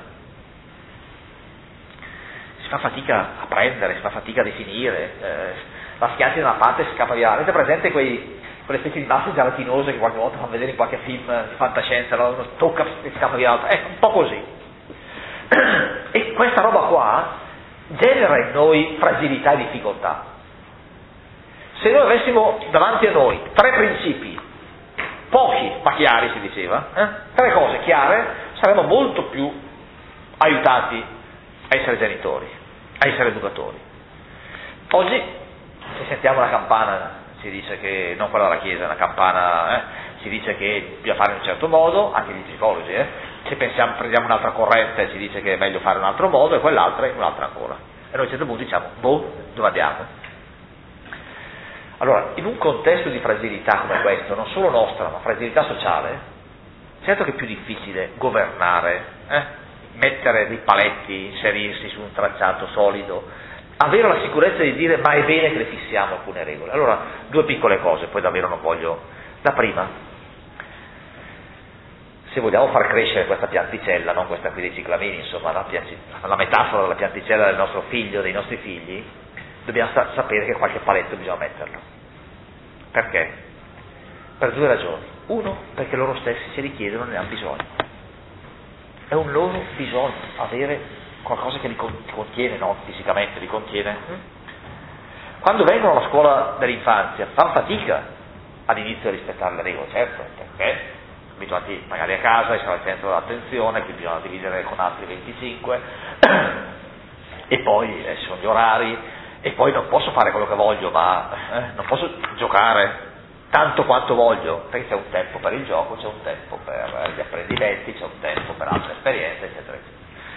Speaker 4: Si fa fatica a prendere, si fa fatica a definire, eh, la schianti da una parte e scappa via. Avete presente quei, quelle specie di masse gelatinose che qualche volta fanno vedere in qualche film di fantascienza, no? Uno tocca e scappa via l'altro? Ecco, un po' così. E questa roba qua genera in noi fragilità e difficoltà. Se noi avessimo davanti a noi tre principi, pochi ma chiari si diceva, eh? tre cose chiare, saremmo molto più aiutati a essere genitori, a essere educatori. Oggi, se sentiamo la campana, si dice che, non quella della chiesa, la campana, eh, si dice che bisogna fare in un certo modo, anche gli psicologi, eh? Se pensiamo, prendiamo un'altra corrente, si dice che è meglio fare in un altro modo, e quell'altra in un'altra ancora. E noi a un certo punto diciamo, boh, dove andiamo? Allora, in un contesto di fragilità come questo, non solo nostra, ma fragilità sociale, certo che è più difficile governare, eh? mettere dei paletti, inserirsi su un tracciato solido, avere la sicurezza di dire ma è bene che le fissiamo alcune regole. Allora, due piccole cose, poi davvero non voglio. La prima, se vogliamo far crescere questa pianticella, non questa qui dei ciclamini, insomma, la, piaci- la metafora della pianticella del nostro figlio, dei nostri figli, dobbiamo sa- sapere che qualche paletto bisogna metterlo. Perché? Per due ragioni. Uno, perché loro stessi se li chiedono, ne hanno bisogno. È un loro bisogno avere qualcosa che li contiene, no? Fisicamente li contiene. Quando vengono alla scuola dell'infanzia fanno fatica all'inizio a rispettare le regole, certo, perché abituati magari a casa, essere al centro dell'attenzione, quindi bisogna dividere con altri venticinque, e poi eh, ci sono gli orari, e poi non posso fare quello che voglio, ma eh, non posso giocare tanto quanto voglio, perché c'è un tempo per il gioco, c'è un tempo per gli apprendimenti, c'è un tempo per altre esperienze, eccetera, eccetera.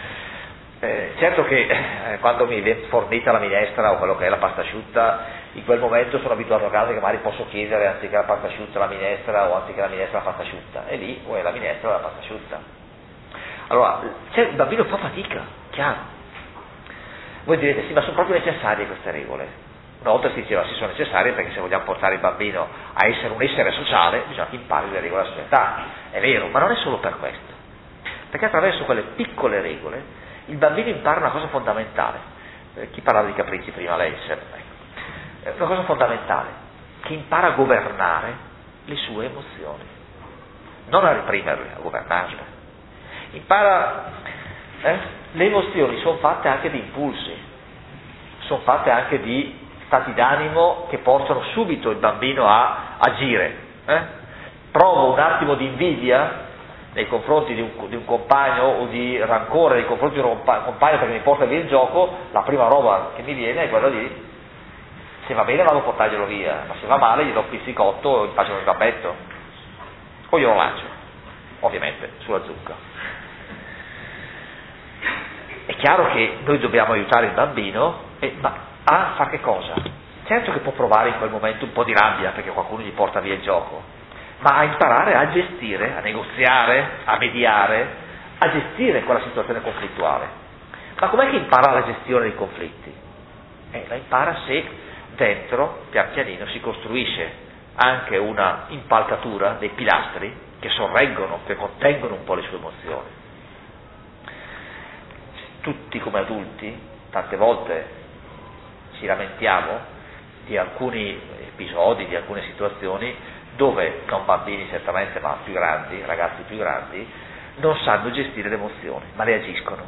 Speaker 4: Eh, certo che eh, quando mi viene fornita la minestra o quello che è la pasta asciutta, in quel momento sono abituato a casa che magari posso chiedere anziché la pasta asciutta la minestra, o anziché la minestra la pasta asciutta, e lì o è la minestra o la pasta asciutta. Allora, cioè, il bambino fa fatica, chiaro. Voi direte, sì, ma sono proprio necessarie queste regole. Una volta si diceva, sì, sono necessarie perché se vogliamo portare il bambino a essere un essere sociale, bisogna che impari le regole della società. È vero, ma non è solo per questo. Perché attraverso quelle piccole regole il bambino impara una cosa fondamentale. Eh, chi parlava di capricci prima? Lei, ecco. Una cosa fondamentale, che impara a governare le sue emozioni. Non a reprimerle, a governarle. Impara... Eh? Le emozioni sono fatte anche di impulsi, sono fatte anche di stati d'animo che portano subito il bambino a agire. Eh? Provo un attimo di invidia nei confronti di un, di un compagno o di rancore nei confronti di un compagno perché mi porta via il gioco, la prima roba che mi viene è quella di se va bene vado a portarglielo via, ma se va male gli do un pizzicotto o gli faccio un gambetto o glielo lancio, ovviamente sulla zucca. È chiaro che noi dobbiamo aiutare il bambino e, ma a fare che cosa? Certo che può provare in quel momento un po' di rabbia perché qualcuno gli porta via il gioco, ma a imparare a gestire, a negoziare, a mediare, a gestire quella situazione conflittuale. Ma com'è che impara la gestione dei conflitti? Eh, la impara se dentro, pian pianino, si costruisce anche una impalcatura, dei pilastri che sorreggono, che contengono un po' le sue emozioni. Tutti come adulti, tante volte ci lamentiamo di alcuni episodi, di alcune situazioni dove, non bambini certamente, ma più grandi, ragazzi più grandi, non sanno gestire le emozioni, ma le agiscono.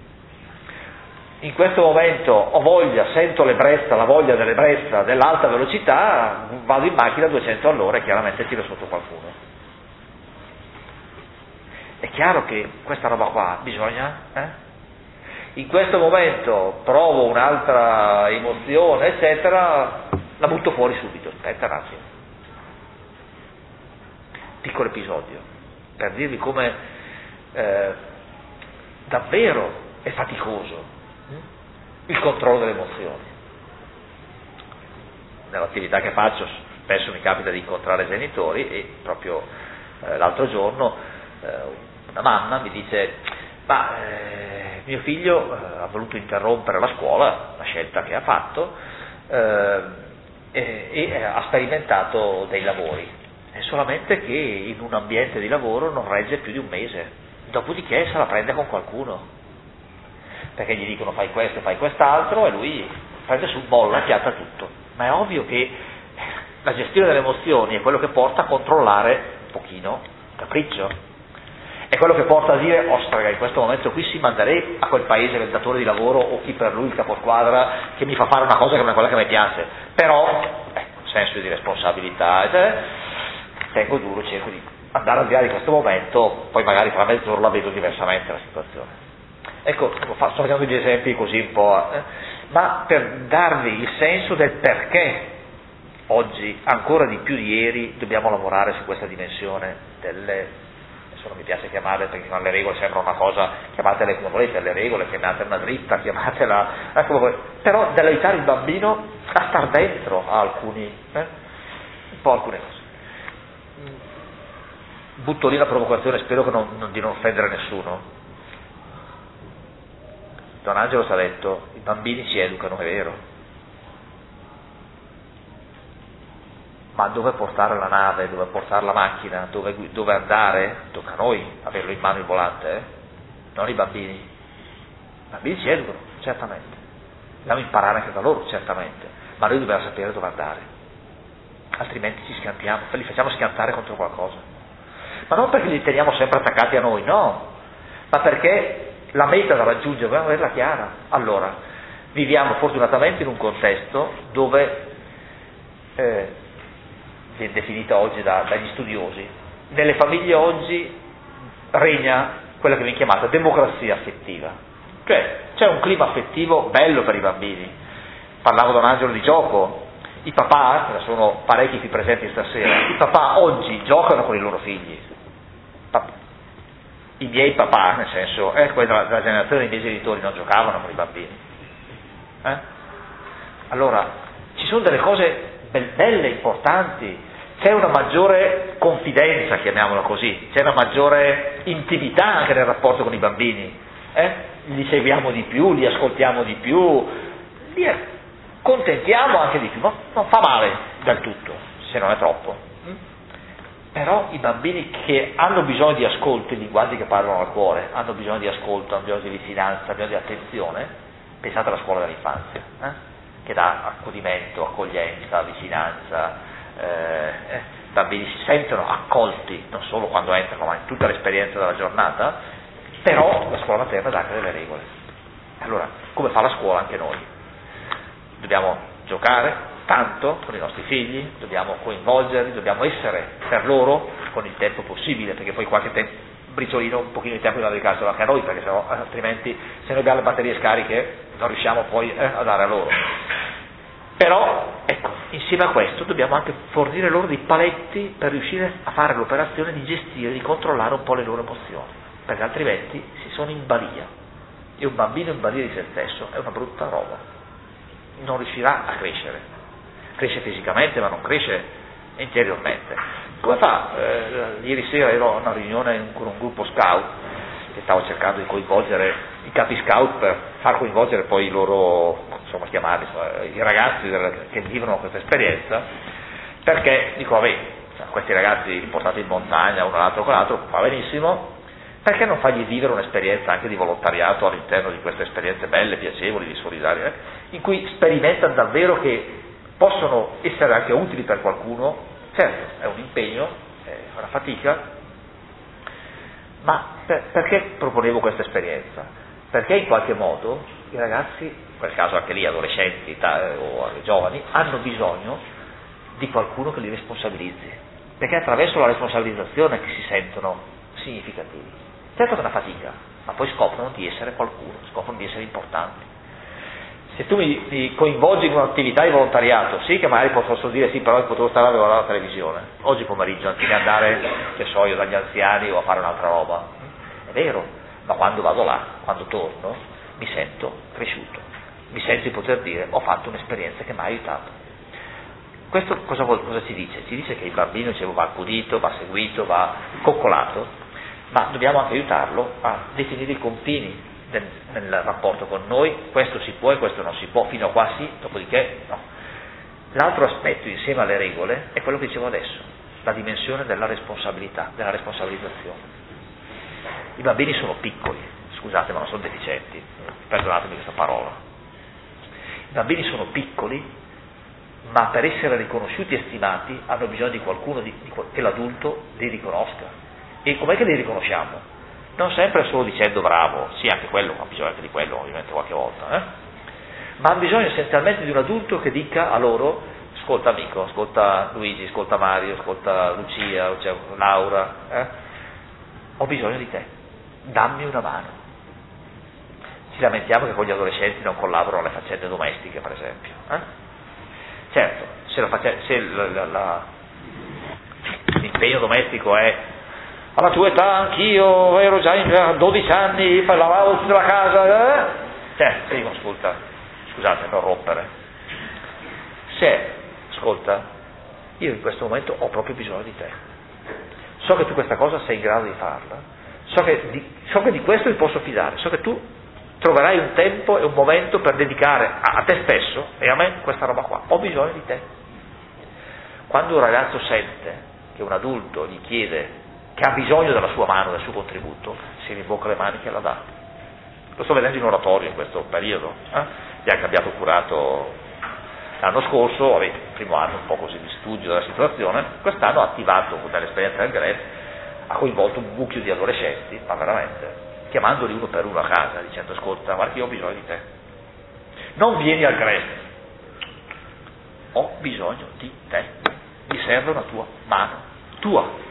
Speaker 4: In questo momento ho voglia, sento l'ebbrezza, la voglia dell'ebbrezza, dell'alta velocità, vado in macchina a duecento all'ora e chiaramente tiro sotto qualcuno. È chiaro che questa roba qua bisogna... Eh? In questo momento provo un'altra emozione, eccetera, la butto fuori subito, aspetta un attimo. Piccolo episodio, per dirvi come eh, davvero è faticoso il controllo delle emozioni. nell'attività che faccio spesso mi capita di incontrare genitori e proprio eh, l'altro giorno eh, una mamma mi dice ma eh, mio figlio eh, ha voluto interrompere la scuola, una scelta che ha fatto, eh, e, e ha sperimentato dei lavori, è solamente che in un ambiente di lavoro non regge più di un mese, dopodiché se la prende con qualcuno, perché gli dicono fai questo, fai quest'altro e lui prende sul bolla, piatta tutto. Ma è ovvio che la gestione delle emozioni è quello che porta a controllare un pochino il capriccio, è quello che porta a dire ostraga, in questo momento qui sì, manderei a quel paese del datore di lavoro o chi per lui il caposquadra che mi fa fare una cosa che non è quella che mi piace, però ecco, senso di responsabilità, cioè, tengo duro, cerco di andare al di là di questo momento, poi magari fra mezz'ora la vedo diversamente la situazione. Ecco, sto facendo degli esempi così un po', eh, ma per darvi il senso del perché oggi, ancora di più di ieri, dobbiamo lavorare su questa dimensione delle, adesso non mi piace chiamarle perché le regole sembrano una cosa, chiamatele come volete, le regole, chiamatele una dritta, chiamatela eh, come volete, però dell'aiutare il bambino a star dentro a alcuni, eh, un po' alcune cose. Butto lì la provocazione, spero che non, non, di non offendere nessuno. Don Angelo ci ha detto, i bambini si educano, è vero, ma dove portare la nave, dove portare la macchina, dove, dove andare, tocca a noi averlo in mano il volante, eh? Non i bambini. I bambini si educano, certamente, dobbiamo imparare anche da loro, certamente, ma noi dobbiamo sapere dove andare, altrimenti ci schiantiamo, li facciamo schiantare contro qualcosa, ma non perché li teniamo sempre attaccati a noi, no, ma perché la meta da raggiungere dobbiamo averla chiara. Allora, viviamo fortunatamente in un contesto dove eh, viene definita oggi da, dagli studiosi, nelle famiglie oggi regna quella che viene chiamata democrazia affettiva, cioè c'è un clima affettivo bello per i bambini. Parlavo Don Angelo di gioco, i papà, ce ne sono parecchi qui presenti stasera, i papà oggi giocano con i loro figli, i miei papà, nel senso, eh, quelli della, della generazione dei miei genitori non giocavano con i bambini. Eh? Allora, ci sono delle cose be- belle, importanti, c'è una maggiore confidenza, chiamiamola così, c'è una maggiore intimità anche nel rapporto con i bambini, eh? Li seguiamo di più, li ascoltiamo di più, li contentiamo anche di più, ma non fa male del tutto, se non è troppo. Però i bambini che hanno bisogno di ascolto, i linguaggi che parlano al cuore, hanno bisogno di ascolto, hanno bisogno di vicinanza, hanno bisogno di attenzione, pensate alla scuola dell'infanzia, eh? Che dà accudimento, accoglienza, vicinanza, eh, eh, i bambini si sentono accolti, non solo quando entrano, ma in tutta l'esperienza della giornata, però la scuola materna dà anche delle regole. Allora, come fa la scuola anche noi? Dobbiamo giocare tanto con i nostri figli, dobbiamo coinvolgerli, dobbiamo essere per loro con il tempo possibile, perché poi qualche tempo, briciolino, un pochino di tempo dobbiamo dedicarlo anche a noi, perché sennò, altrimenti se noi abbiamo le batterie scariche non riusciamo poi eh, a dare a loro. Però, ecco, insieme a questo dobbiamo anche fornire loro dei paletti per riuscire a fare l'operazione di gestire, di controllare un po' le loro emozioni, perché altrimenti si sono in balia, e un bambino in balia di se stesso è una brutta roba, non riuscirà a crescere. Cresce fisicamente ma non cresce interiormente. Come fa? Eh, ieri sera ero a una riunione con un gruppo scout che stavo cercando di coinvolgere i capi scout per far coinvolgere poi i loro, insomma chiamarli, i ragazzi che vivono questa esperienza, perché dico vabbè, questi ragazzi portati in montagna uno all'altro con l'altro, va benissimo, perché non fargli vivere un'esperienza anche di volontariato all'interno di queste esperienze belle, piacevoli, di solidarietà, in cui sperimentano davvero che possono essere anche utili per qualcuno, certo è un impegno, è una fatica, ma per, perché proponevo questa esperienza? Perché in qualche modo i ragazzi, in quel caso anche lì adolescenti ta, o giovani, hanno bisogno di qualcuno che li responsabilizzi, perché è attraverso la responsabilizzazione che si sentono significativi. Certo che è una fatica, ma poi scoprono di essere qualcuno, scoprono di essere importanti. Se tu mi, mi coinvolgi in un'attività di volontariato, sì che magari posso dire sì, però potevo stare a vedere la televisione oggi pomeriggio anziché andare, che so io, dagli anziani o a fare un'altra roba, è vero, ma quando vado là, quando torno, mi sento cresciuto, mi sento di poter dire ho fatto un'esperienza che mi ha aiutato. Questo cosa, vuol, cosa ci dice? Ci dice che il bambino, dicevo, va accudito, va seguito, va coccolato, ma dobbiamo anche aiutarlo a definire i confini del, nel rapporto con noi, questo si può e questo non si può, fino a qua sì, dopodiché no. L'altro aspetto insieme alle regole è quello che dicevo adesso, la dimensione della responsabilità, della responsabilizzazione. I bambini sono piccoli, scusate ma non sono deficienti, perdonatemi questa parola. I bambini sono piccoli, ma per essere riconosciuti e stimati hanno bisogno di qualcuno di, di, che l'adulto li riconosca. E com'è che li riconosciamo? Non sempre solo dicendo bravo, sì anche quello, ha bisogno anche di quello ovviamente qualche volta, eh? Ma hanno bisogno essenzialmente di un adulto che dica a loro: ascolta amico, ascolta Luigi, ascolta Mario, ascolta Lucia, cioè Laura, eh? Ho bisogno di te, dammi una mano. Ci lamentiamo che con gli adolescenti non collaborano alle faccende domestiche, per esempio, eh? Certo, se, la face, se la, la, la, l'impegno domestico è alla tua età anch'io ero già in dodici anni, lavavo tutta la casa, eh? Certo, sì, ascolta, scusate, non rompere. Se, ascolta, io in questo momento ho proprio bisogno di te. So che tu questa cosa sei in grado di farla, so che di, so che di questo mi posso fidare, so che tu troverai un tempo e un momento per dedicare a, a te stesso e a me questa roba qua, ho bisogno di te. Quando un ragazzo sente che un adulto gli chiede che ha bisogno della sua mano, del suo contributo, si rimbocca le maniche e la dà. Lo sto vedendo in oratorio in questo periodo, eh? Gli ha cambiato curato l'anno scorso, avete il primo anno un po' così di studio della situazione, quest'anno ha attivato con l'esperienza del Gref, ha coinvolto un mucchio di adolescenti, ma veramente, chiamandoli uno per uno a casa, dicendo: ascolta, guarda che io ho bisogno di te, non vieni al Gref, ho bisogno di te, mi serve una tua mano, tua.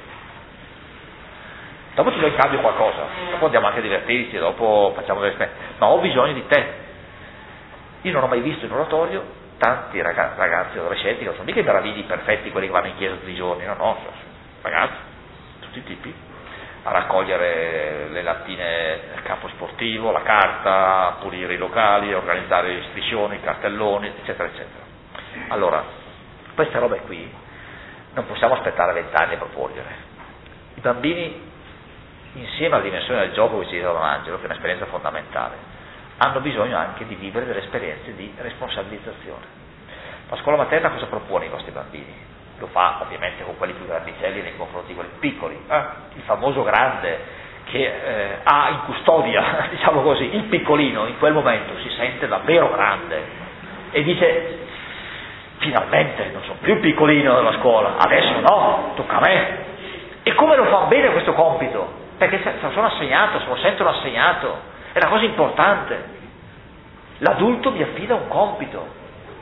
Speaker 4: Dopo ti do in cambio qualcosa, dopo andiamo anche a divertirci, dopo facciamo delle esperienze, ma ho bisogno di te. Io non ho mai visto in oratorio tanti ragazzi, ragazzi adolescenti che non sono mica i meravigli perfetti, quelli che vanno in chiesa tutti i giorni, no, no, sono ragazzi, tutti i tipi, a raccogliere le lattine nel campo sportivo, la carta, a pulire i locali, a organizzare le striscioni, i cartelloni, eccetera, eccetera. Allora, queste robe qui non possiamo aspettare vent'anni a proporgliele. I bambini, insieme alla dimensione del gioco che ci dice Don Angelo, che è un'esperienza fondamentale, hanno bisogno anche di vivere delle esperienze di responsabilizzazione. La scuola materna cosa propone ai vostri bambini? Lo fa ovviamente con quelli più grandicelli nei confronti di quelli piccoli, eh? Il famoso grande che eh, ha in custodia, diciamo così, il piccolino, in quel momento si sente davvero grande e dice: finalmente non sono più il piccolino della scuola, adesso no, tocca a me. E come lo fa bene questo compito? Perché se lo sono assegnato, se lo sentono assegnato, è una cosa importante. L'adulto mi affida un compito.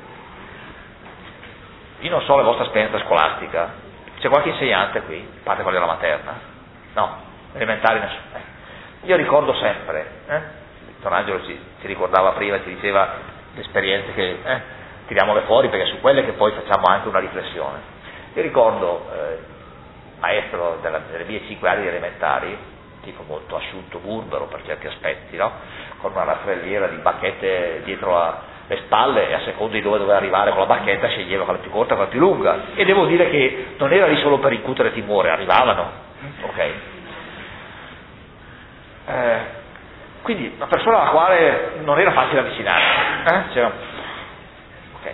Speaker 4: Io non so la vostra esperienza scolastica, c'è qualche insegnante qui, a parte quelli della materna? No, elementari nessuno. Eh. Io ricordo sempre, eh? Don Angelo ci, ci ricordava prima, ci diceva le esperienze che eh, tiriamole fuori, perché su quelle che poi facciamo anche una riflessione. Io ricordo eh, maestro della, delle mie cinque anni elementari, tipo molto asciutto, burbero per certi aspetti, no? Con una rastrelliera di bacchette dietro la, le spalle, e a seconda di dove doveva arrivare con la bacchetta sceglieva quella più corta, quella più lunga, e devo dire che non era lì solo per incutere timore, arrivavano, ok? Eh, quindi una persona alla quale non era facile avvicinarsi, eh? C'era... ok.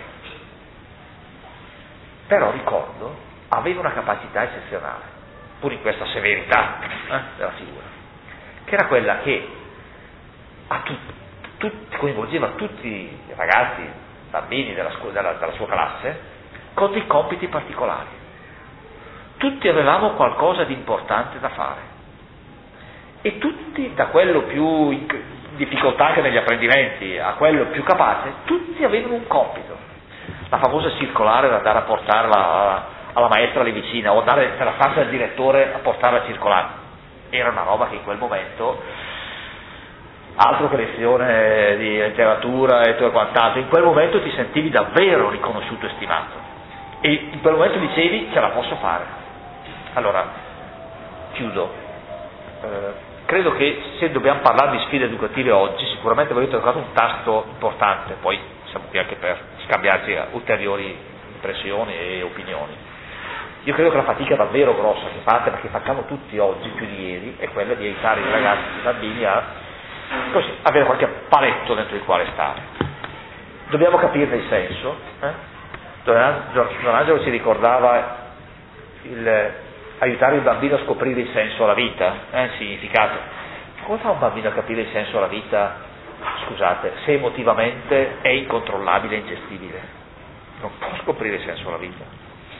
Speaker 4: Però ricordo aveva una capacità eccezionale, pur in questa severità eh, della figura, che era quella che a tutti, tutti, coinvolgeva tutti i ragazzi, bambini della, scu- della, della sua classe, con dei compiti particolari. Tutti avevamo qualcosa di importante da fare, e tutti, da quello più in difficoltà anche negli apprendimenti a quello più capace, tutti avevano un compito. La famosa circolare da andare a portarla alla maestra lì vicina, o andare nella stanza del direttore a portare la circolare, era una roba che in quel momento, altro che lezione di letteratura e tutto quant'altro, in quel momento ti sentivi davvero riconosciuto e stimato, e in quel momento dicevi: ce la posso fare. Allora, chiudo. Eh, credo che se dobbiamo parlare di sfide educative oggi, sicuramente voi avete toccato un tasto importante, poi siamo qui anche per scambiarci ulteriori impressioni e opinioni. Io credo che la fatica davvero grossa che fate, ma che facciamo tutti oggi più di ieri, è quella di aiutare i ragazzi, i bambini a così, avere qualche paletto dentro il quale stare. Dobbiamo capirne il senso. Eh? Don Angelo ci ricordava il, aiutare il bambino a scoprire il senso alla vita, eh? il significato. Come fa un bambino a capire il senso alla vita, scusate, se emotivamente è incontrollabile e ingestibile? Non può scoprire il senso alla vita.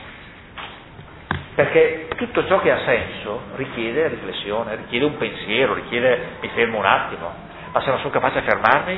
Speaker 4: Perché tutto ciò che ha senso richiede riflessione, richiede un pensiero, richiede mi fermo un attimo, ma se non sono capace a fermarmi?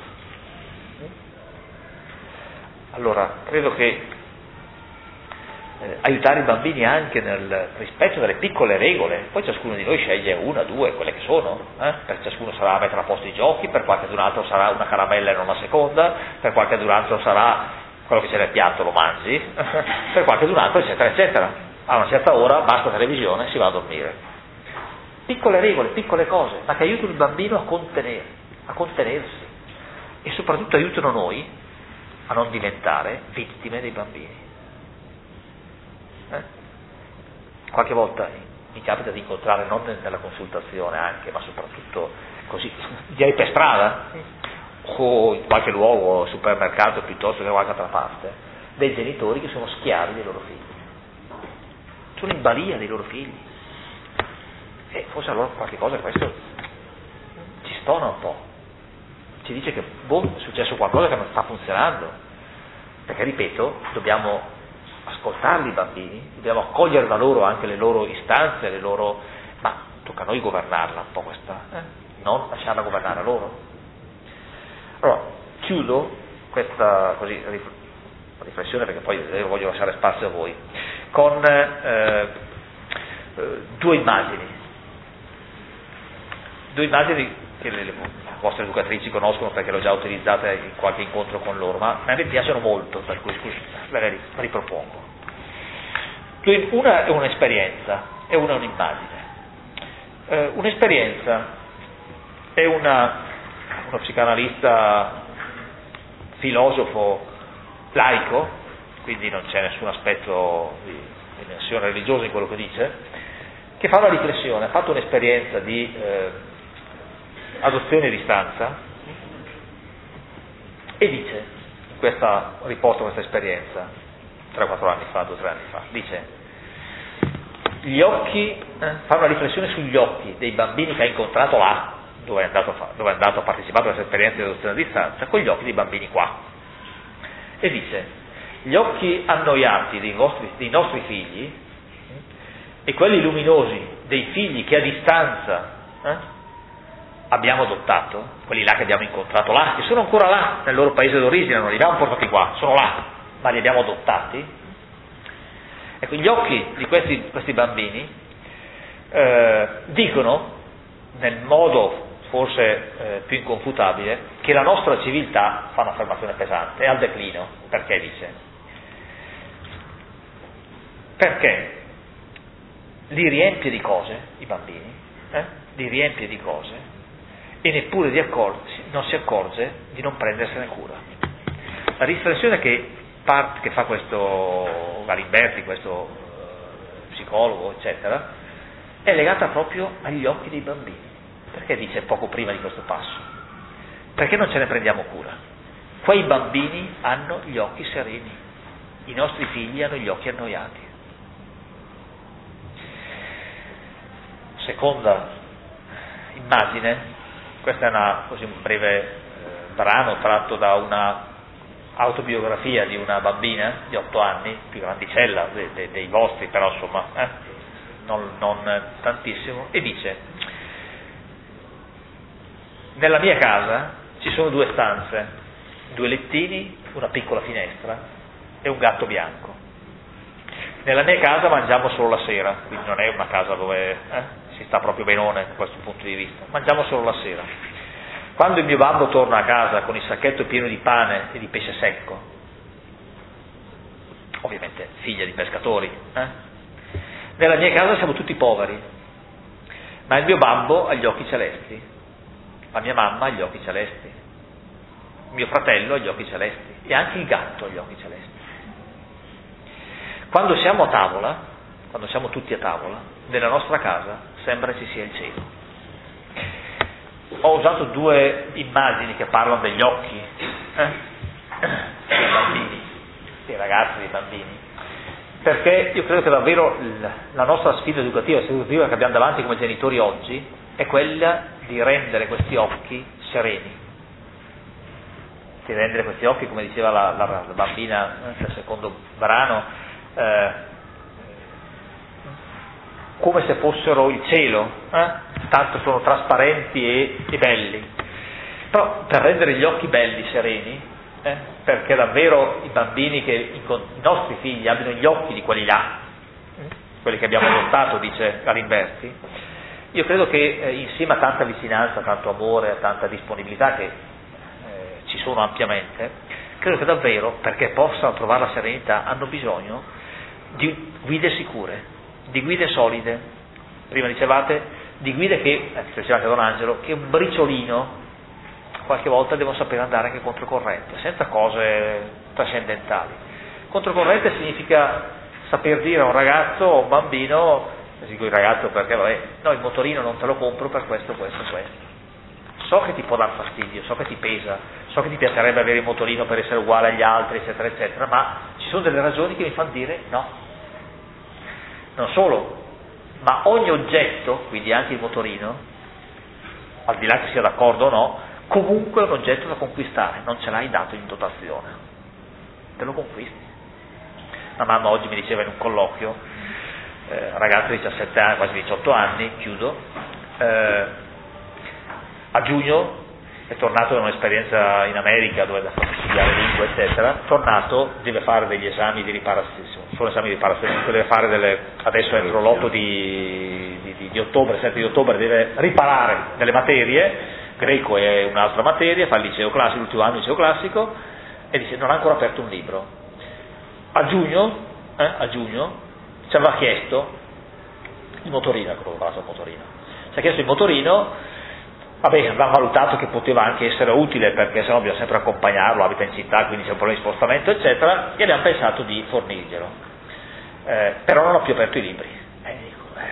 Speaker 4: Allora, credo che eh, aiutare i bambini anche nel rispetto delle piccole regole, poi ciascuno di noi sceglie una, due, quelle che sono, eh? Per ciascuno sarà mettere a posto i giochi, per qualche d'un altro sarà una caramella e non una seconda, per qualche d'un altro sarà quello che c'è nel piatto lo mangi, per qualche d'un altro eccetera eccetera. A una certa ora basta televisione e si va a dormire. Piccole regole, piccole cose, ma che aiutano il bambino a contenere, a contenersi e soprattutto aiutano noi a non diventare vittime dei bambini. Eh? Qualche volta mi capita di incontrare, non nella consultazione anche, ma soprattutto così, direi per strada o in qualche luogo, supermercato piuttosto che da qualche altra parte, dei genitori che sono schiavi dei loro figli. Sono in balia dei loro figli e forse allora qualche cosa questo ci stona un po', ci dice che boh, è successo qualcosa che non sta funzionando, perché ripeto, dobbiamo ascoltarli i bambini, dobbiamo accogliere da loro anche le loro istanze, le loro, ma tocca a noi governarla un po' questa, eh? non lasciarla governare a loro. Allora chiudo questa così riflessione, perché poi voglio lasciare spazio a voi, con eh, eh, due immagini, due immagini che le, le vostre educatrici conoscono perché le ho già utilizzate in qualche incontro con loro, ma a me piacciono molto, per cui scusi, ve le ripropongo. Una è un'esperienza e una è un'immagine. Eh, un'esperienza è una, uno psicanalista filosofo laico, quindi non c'è nessun aspetto di dimensione religiosa in quello che dice, che fa una riflessione, ha fatto un'esperienza di eh, adozione a distanza e dice, in questa, riporta questa esperienza, tre quattro anni fa, due tre anni fa, dice, gli occhi, eh, fa una riflessione sugli occhi dei bambini che ha incontrato là, dove è andato a, dove è andato a partecipare a questa esperienza di adozione a distanza, con gli occhi dei bambini qua. E dice, gli occhi annoiati dei, vostri, dei nostri figli e quelli luminosi dei figli che a distanza eh, abbiamo adottato, quelli là che abbiamo incontrato là, che sono ancora là nel loro paese d'origine, non li abbiamo portati qua, sono là, ma li abbiamo adottati. Ecco, gli occhi di questi, questi bambini eh, dicono, nel modo forse eh, più inconfutabile, che la nostra civiltà, fa un'affermazione pesante, è al declino. Perché dice? Perché li riempie di cose, i bambini, eh? li riempie di cose e neppure di accorgersi, non si accorge di non prendersene cura. La riflessione che, part, che fa questo Galimberti, questo eh, psicologo, eccetera, è legata proprio agli occhi dei bambini. Perché dice poco prima di questo passo? Perché non ce ne prendiamo cura? Quei bambini hanno gli occhi sereni, i nostri figli hanno gli occhi annoiati. Seconda immagine, questa è una, così un breve eh, brano tratto da una autobiografia di una bambina di otto anni, più grandicella de, de, dei vostri, però insomma, eh, non, non tantissimo, e dice: nella mia casa ci sono due stanze, due lettini, una piccola finestra e un gatto bianco. Nella mia casa mangiamo solo la sera, quindi non è una casa dove eh, si sta proprio benone da questo punto di vista, mangiamo solo la sera. Quando il mio babbo torna a casa con il sacchetto pieno di pane e di pesce secco, ovviamente figlia di pescatori, eh, nella mia casa siamo tutti poveri, ma il mio babbo ha gli occhi celesti, la mia mamma ha gli occhi celesti, il mio fratello ha gli occhi celesti e anche il gatto ha gli occhi celesti.
Speaker 10: Quando siamo a tavola, quando siamo tutti a tavola, nella nostra casa sembra ci sia il cielo. Ho usato due immagini che parlano degli occhi eh? dei bambini, dei ragazzi, dei bambini, perché io credo che davvero la nostra sfida educativa, educativa che abbiamo davanti come genitori oggi, è quella di rendere questi occhi sereni, di rendere questi occhi, come diceva la, la, la bambina nel secondo brano, eh, come se fossero il cielo, eh? tanto sono trasparenti e, e belli. Però per rendere gli occhi belli, sereni, eh? perché davvero i bambini, che i, i nostri figli abbiano gli occhi di quelli là, eh? quelli che abbiamo adottato, dice Galimberti, io credo che eh, insieme a tanta vicinanza, a tanto amore, a tanta disponibilità che eh, ci sono ampiamente, credo che davvero, perché possano trovare la serenità, hanno bisogno di guide sicure, di guide solide. Prima dicevate di guide che, eh, diceva anche Don Angelo, che un briciolino qualche volta devono sapere andare anche controcorrente, senza cose trascendentali. Controcorrente significa saper dire a un ragazzo o a un bambino, dico il ragazzo perché vabbè, no, il motorino non te lo compro per questo, questo, questo. So che ti può dar fastidio, so che ti pesa, so che ti piacerebbe avere il motorino per essere uguale agli altri, eccetera, eccetera, ma ci sono delle ragioni che mi fanno dire no. Non solo, ma ogni oggetto, quindi anche il motorino, al di là che sia d'accordo o no, comunque è un oggetto da conquistare, non ce l'hai dato in dotazione, te lo conquisti. La mamma oggi mi diceva in un colloquio, eh, ragazzo di diciassette anni, quasi diciotto anni, chiudo, eh, a giugno è tornato da un'esperienza in America dove ha fatto studiare lingue, eccetera, tornato, deve fare degli esami di riparazione, sono esami di riparazione, deve fare delle, adesso entro l'otto di, di, di ottobre, sette di ottobre, deve riparare delle materie, greco è un'altra materia, fa il liceo classico, l'ultimo anno il liceo classico, e dice non ha ancora aperto un libro. A giugno, eh, a giugno ci aveva chiesto il motorino, ecco dove va il motorino, ci ha chiesto il motorino. Vabbè, avevamo valutato che poteva anche essere utile perché sennò bisogna sempre accompagnarlo, abita in città, quindi c'è un problema di spostamento, eccetera, e abbiamo pensato di fornirglielo. Eh, però non ho più aperto i libri. E dico, eh,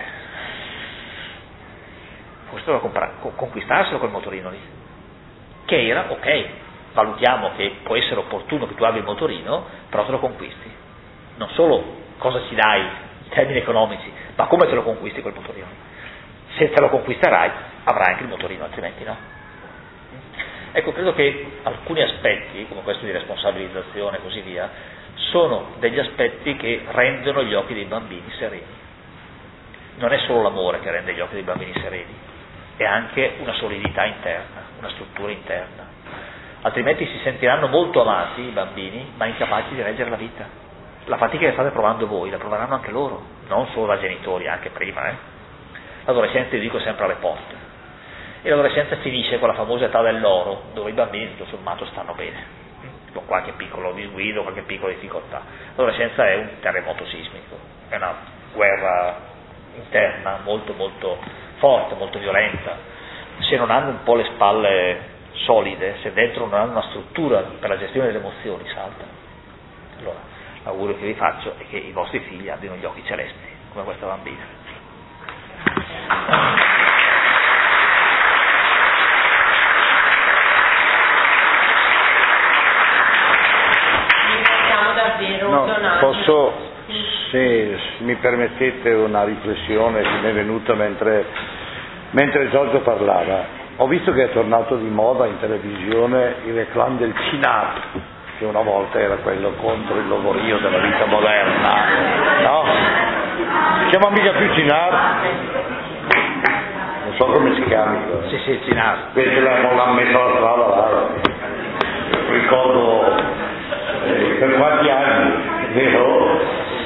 Speaker 10: questo doveva comprare, conquistarselo quel motorino lì. Che era, ok, valutiamo che può essere opportuno che tu abbia il motorino, però te lo conquisti. Non solo cosa ci dai in termini economici, ma come te lo conquisti quel motorino. Se te lo conquisterai avrai anche il motorino, altrimenti no. Ecco, credo che alcuni aspetti, come questo di responsabilizzazione e così via, sono degli aspetti che rendono gli occhi dei bambini sereni. Non è solo l'amore che rende gli occhi dei bambini sereni, è anche una solidità interna, una struttura interna. Altrimenti si sentiranno molto amati i bambini, ma incapaci di reggere la vita. La fatica che state provando voi la proveranno anche loro, non solo da genitori, anche prima, eh. L'adolescenza, io dico, sempre alle porte, e l'adolescenza finisce con la famosa età dell'oro, dove i bambini tutto sommato stanno bene, con qualche piccolo disguido, qualche piccola difficoltà. L'adolescenza è un terremoto sismico, è una guerra interna molto molto forte, molto violenta. Se non hanno un po' le spalle solide, se dentro non hanno una struttura per la gestione delle emozioni, saltano. Allora, l'augurio che vi faccio è che i vostri figli abbiano gli occhi celesti, come questa bambina.
Speaker 1: No,
Speaker 9: posso, se mi permettete, una riflessione che mi è venuta mentre, mentre Giorgio parlava. Ho visto che è tornato di moda in televisione il reclame del Cinap, che una volta era quello contro il logorio della vita moderna, no? Si chiama mica più Cinap? Non so come si chiami.
Speaker 10: Sì, sì, Cinap.
Speaker 9: Questo non l'ha messo alla strada là. Ricordo eh, per quanti anni, vero?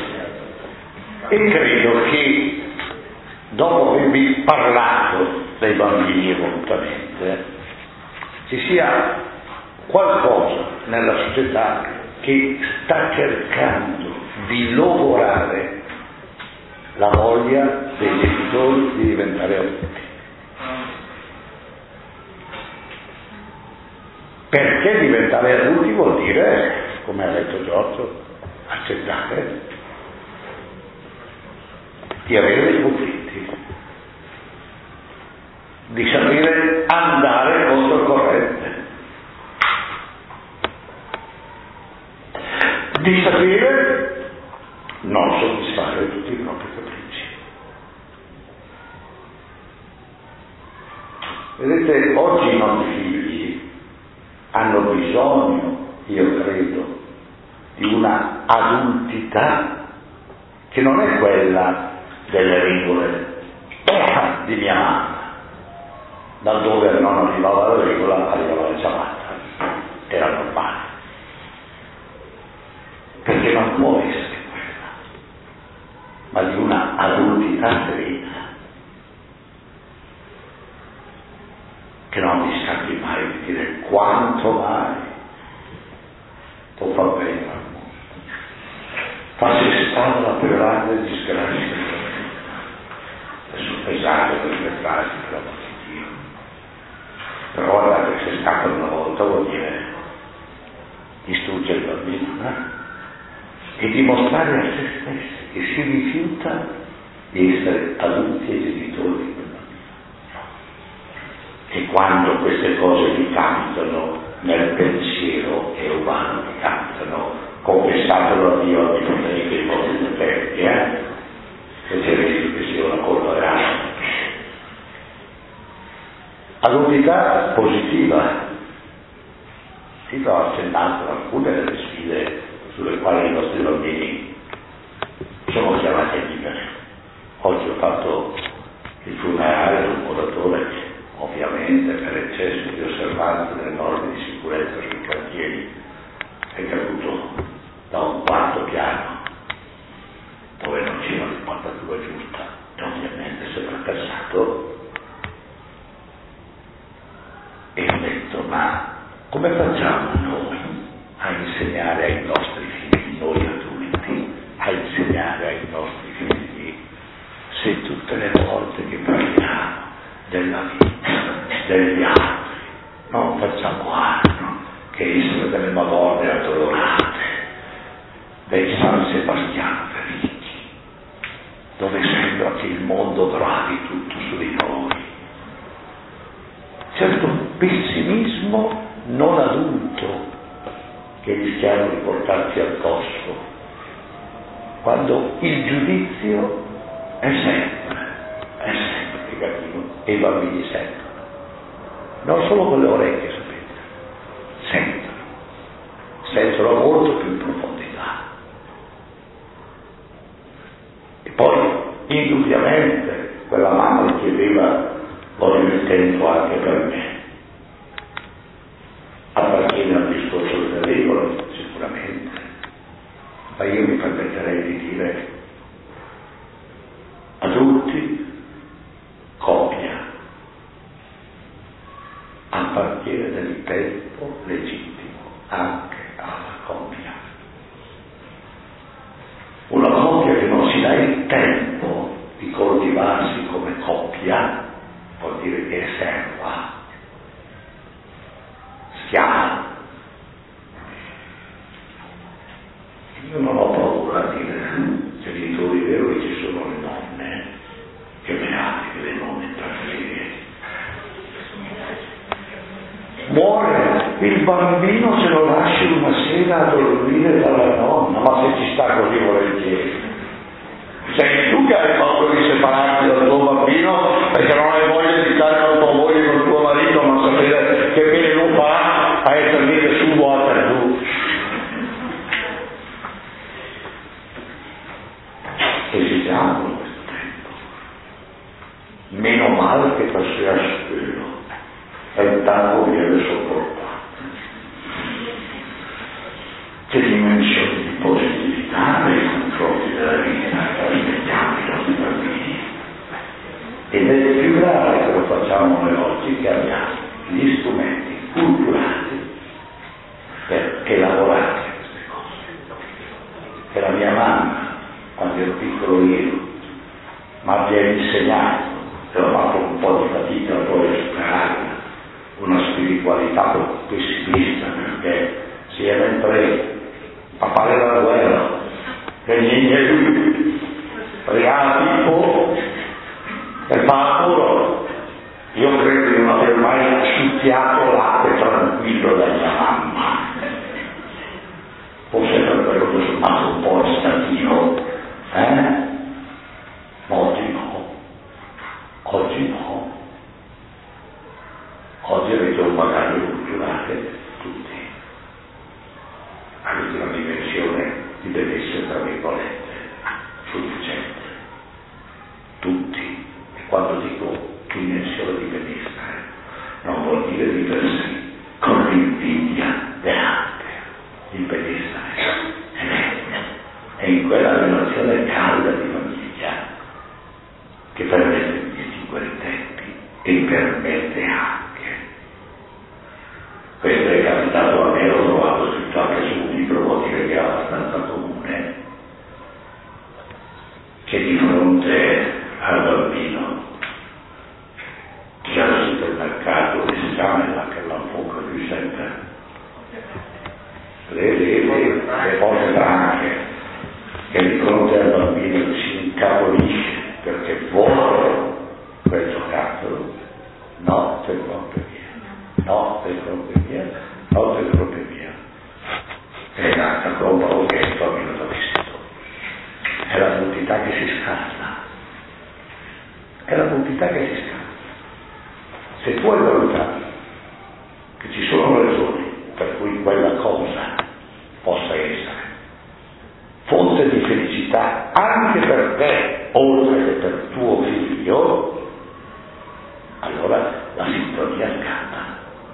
Speaker 9: E credo che dopo avervi parlato dei bambini volutamente, ci sia qualcosa nella società che sta cercando di logorare la voglia dei genitori di diventare adulti. Perché diventare adulti vuol dire, come ha detto Giorgio, accettare
Speaker 3: di avere dei conflitti, di sapere andare controcorrente, di sapere non soddisfare tutti i propri capricci. Vedete, oggi i nostri figli hanno bisogno, io credo, di una adultità che non è quella delle regole di mia mamma, laddove non arrivava la regola arrivava la ciabatta, era normale, perché non può essere quella, ma di una adultità serena, che non mi scappi mai di dire quanto mai può far bene al mondo, fa cessare la più grande disgrazia, adesso pesare per le frasi per l'amor di Dio, però guardate, se scappa una volta vuol dire distruggere il bambino, eh? E dimostrare a se stessi che si rifiuta di essere adulti e genitori di quel bambino. E quando queste cose vi capitano nel pensiero è umano, vi capitano, confessatelo a Dio ogni potente che i vostri peccati, eh? Se c'è che sia una colpa grave. Adultità positiva. Ti sto accennando alcune delle sfide sulle quali i nostri bambini sono chiamati a vivere. Oggi ho fatto il funerale di un muratore che ovviamente per eccesso di osservanza delle norme di sicurezza sui cantieri è caduto da un quarto piano dove non c'era l'impalcatura giusta e ovviamente si è fracassato. E ho detto, ma come facciamo noi a insegnare ai nostri figli, noi adulti, a insegnare ai nostri figli, se tutte le volte che parliamo della vita, degli altri, non facciamo altro che essere delle madonne addolorate, dei San Sebastiano feriti, dove sembra che il mondo gravi tutto su di noi. Certo pessimismo non adulto che rischiamo di portarci addosso, quando il giudizio è sempre, è sempre negativo e i bambini sentono, non solo con le orecchie, sapete, sentono, sentono molto più in profondità. E poi, indubbiamente, quella mamma chiedeva, voglio il tempo anche per me. Appartiene al discorso delle regole, sicuramente, ma io mi permetterei di dire adulti, coppia, appartiene del tempo legittimo anche alla coppia. Una coppia che non si dà il tempo di coltivarsi come coppia vuol dire che è serva, schiavo. Io non ho paura a dire, genitori vero che ci sono le nonne, che beati le nonne trasferite. Muore il bambino se lo lasci una sera a dormire dalla nonna, ma se ci sta così volentieri. Sei tu che hai paura di separarti dal tuo bambino perché non hai voglia di stare con tua moglie, con tuo marito, ma sapere che bene non fa a essere lì su Waterloo. Esigiamo questo tempo. Meno male che passerà spero, e intanto viene sopportato. Che dimensione di positività nei confronti della vita trasmettiamo ai nostri bambini. Ed è più grave che lo facciamo noi oggi, che abbiamo gli strumenti culturali per elaborare queste cose. Che la mia mamma, quando ero piccolo io, mi abbia insegnato, e ho fatto un po' di fatica poi a superare una spiritualità pessimista, perché si era in preda a fare la guerra, che niente, pregava tipo rimasto un po' statino, eh? Ma oggi no, oggi no, oggi avete un bagaglio culturale tutti, avete una dimensione di benessere tra virgolette sufficiente, tutti, e quando dico dimensione di benessere non vuol dire viversi con l'invidia dell'altro, il benessere è meglio, è in quella relazione calda di famiglia che permette di distinguere i tempi e permette anche, questo è capitato a me, l'ho trovato scritto anche su un libro, vuol dire che è abbastanza comune, che di fronte al bambino che al supermercato esamina che la fuoco lui sente le, le, le, le cose franche, che di fronte al bambino si incapolisce perché vuole quel giocattolo, no, te proprio via, no, te proprio via, no, te proprio via. È un'altra roba che è il bambino da visto, è la quantità che si scala, è la quantità che si scala. Se tu hai valutato che ci sono ragioni per cui quella cosa possa essere fonte di felicità anche per te, oltre che per tuo figlio, allora la sintonia scappa.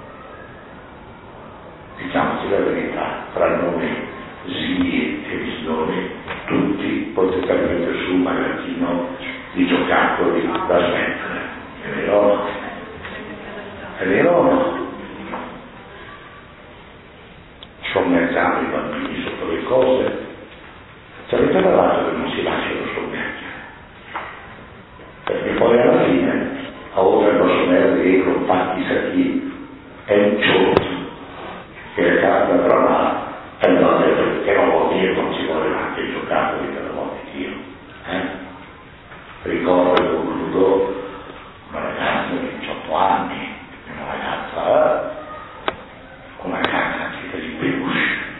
Speaker 3: Diciamoci la verità, tra noi, zii e bisnoni, tutti potete mettere su un magazzino di giocattoli da smettere, è vero? È vero o no? Sommergiamo i bambini sotto le cose. Ci avete parlato che non si lasciano sommergere? Perché poi alla fine, a oltre a sommergere dietro pacchi sacchi, è un ciotto che canta tra là e non è perché non vuol dire non ci vuole anche i giocattoli per la volta di Dio. Eh? Ricordo e concludo una ragazza di diciotto anni, una ragazza con una casa piena di peluche,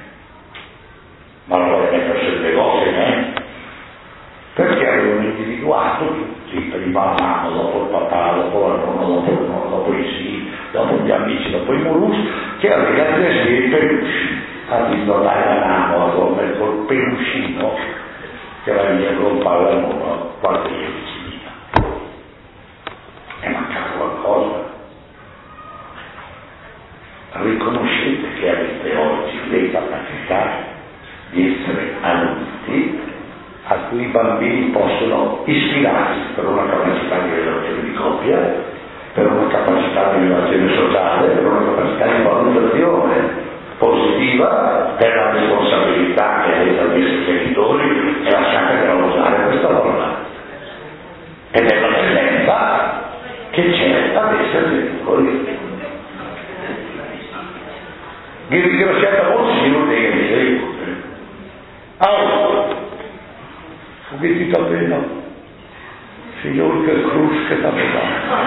Speaker 3: ma non vuole mettersi in negozio, eh? Perché avevano individuato tutti, prima la mamma, dopo il papà, dopo la nonna, dopo il nonno, dopo i sì, dopo gli amici, dopo i moluschi, che avevano preso i peluche, a disdolare la mano col, col peluscino che va via con palla al mondo qualche vicina. È mancato qualcosa. Riconoscete che avete oggi le capacità di essere adulti a cui i bambini possono ispirarsi per una capacità di relazione di coppia, per una capacità di relazione sociale, per una capacità di valutazione positiva della responsabilità che avete a questi genitori e lasciatevela usare questa parola e della bellezza che c'è ad essere genitori. Vi ringraziate molto, signor De Grisei. Allora, fuggiti davvero, signor che cruz che t'aveva.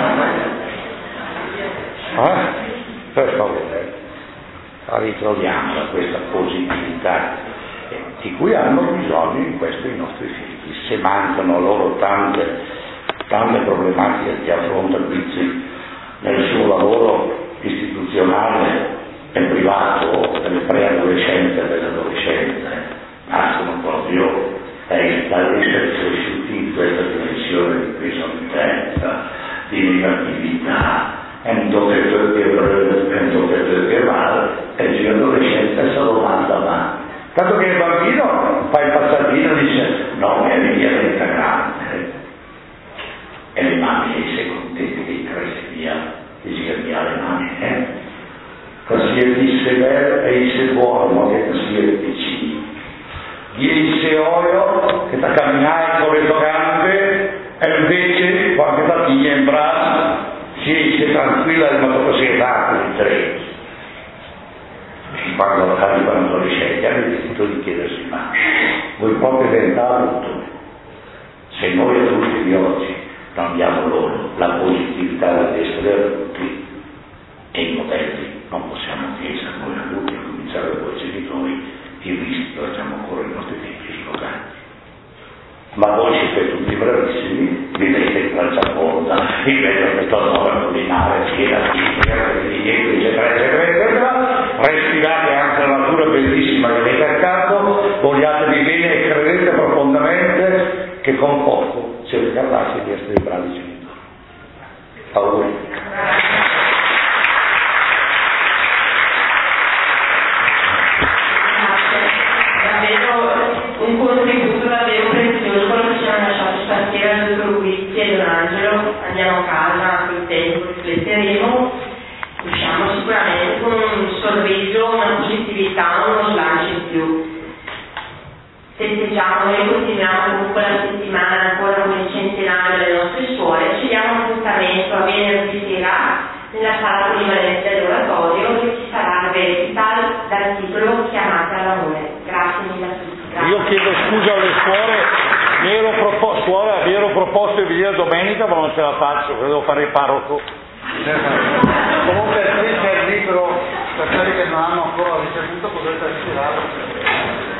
Speaker 3: Eh? Per favore, ritroviamola questa positività di cui hanno bisogno in questo i nostri figli. Se mancano loro tante, tante problematiche che affronta Bizzi nel suo lavoro istituzionale e privato, delle preadolescenze e dell'adolescenza, nascono proprio dall'essere cresciuti in questa dimensione di pesantezza, di negatività, è un tocchetto che è un tocchetto che va, e l'adolescenza se lo manda ma tanto che il bambino fa il passatino e dice no, è via diventa grande, e le mamme sei contenti di crescere via, di sgherbiare le mani, eh? Così il severo e il sebuono che così è piccino. Il seoio che sta camminando con le tue gambe e invece qualche tattiglia in braccio si esce tranquilla ma dopo si è dato in tre. E quando arrivano gli adolescenti hanno il diritto di chiedersi ma voi proprio diventare adulto? Se noi adulti di oggi non diamo loro la positività di essere adulti e i modelli, non possiamo chiedere noi adulti a cominciare con i genitori il rischio che facciamo ancora i nostri Sì, vedo che sto andando a ordinare, piena di eccetera, eccetera, eccetera. Respirate anche la natura bellissima che avete accanto, vogliatevi bene e credete profondamente che con poco siete capaci di essere bravi genitori. Auguri.
Speaker 1: Un contributo davvero prezioso quello che ci hanno lasciato stasera il dottor Guizzi e Don Angelo. Andiamo a casa col tempo, rifletteremo, usciamo sicuramente con un sorriso, una positività, uno slancio in più. Festeggiamo, noi continuiamo comunque la settimana ancora con il centenario delle nostre suore, ci diamo appuntamento a venerdì sera nella sala polivalente dell'oratorio che ci sarà la recital dal titolo Chiamate all'amore. Grazie mille a tutti. Grazie.
Speaker 3: Io chiedo scusa alle suore, mi ero proposto, suora, mi ero proposto di venire domenica ma non ce la faccio, devo fare il parroco.
Speaker 9: Comunque c'è il libro per quelli che non hanno ancora ricevuto, potete ritirarlo.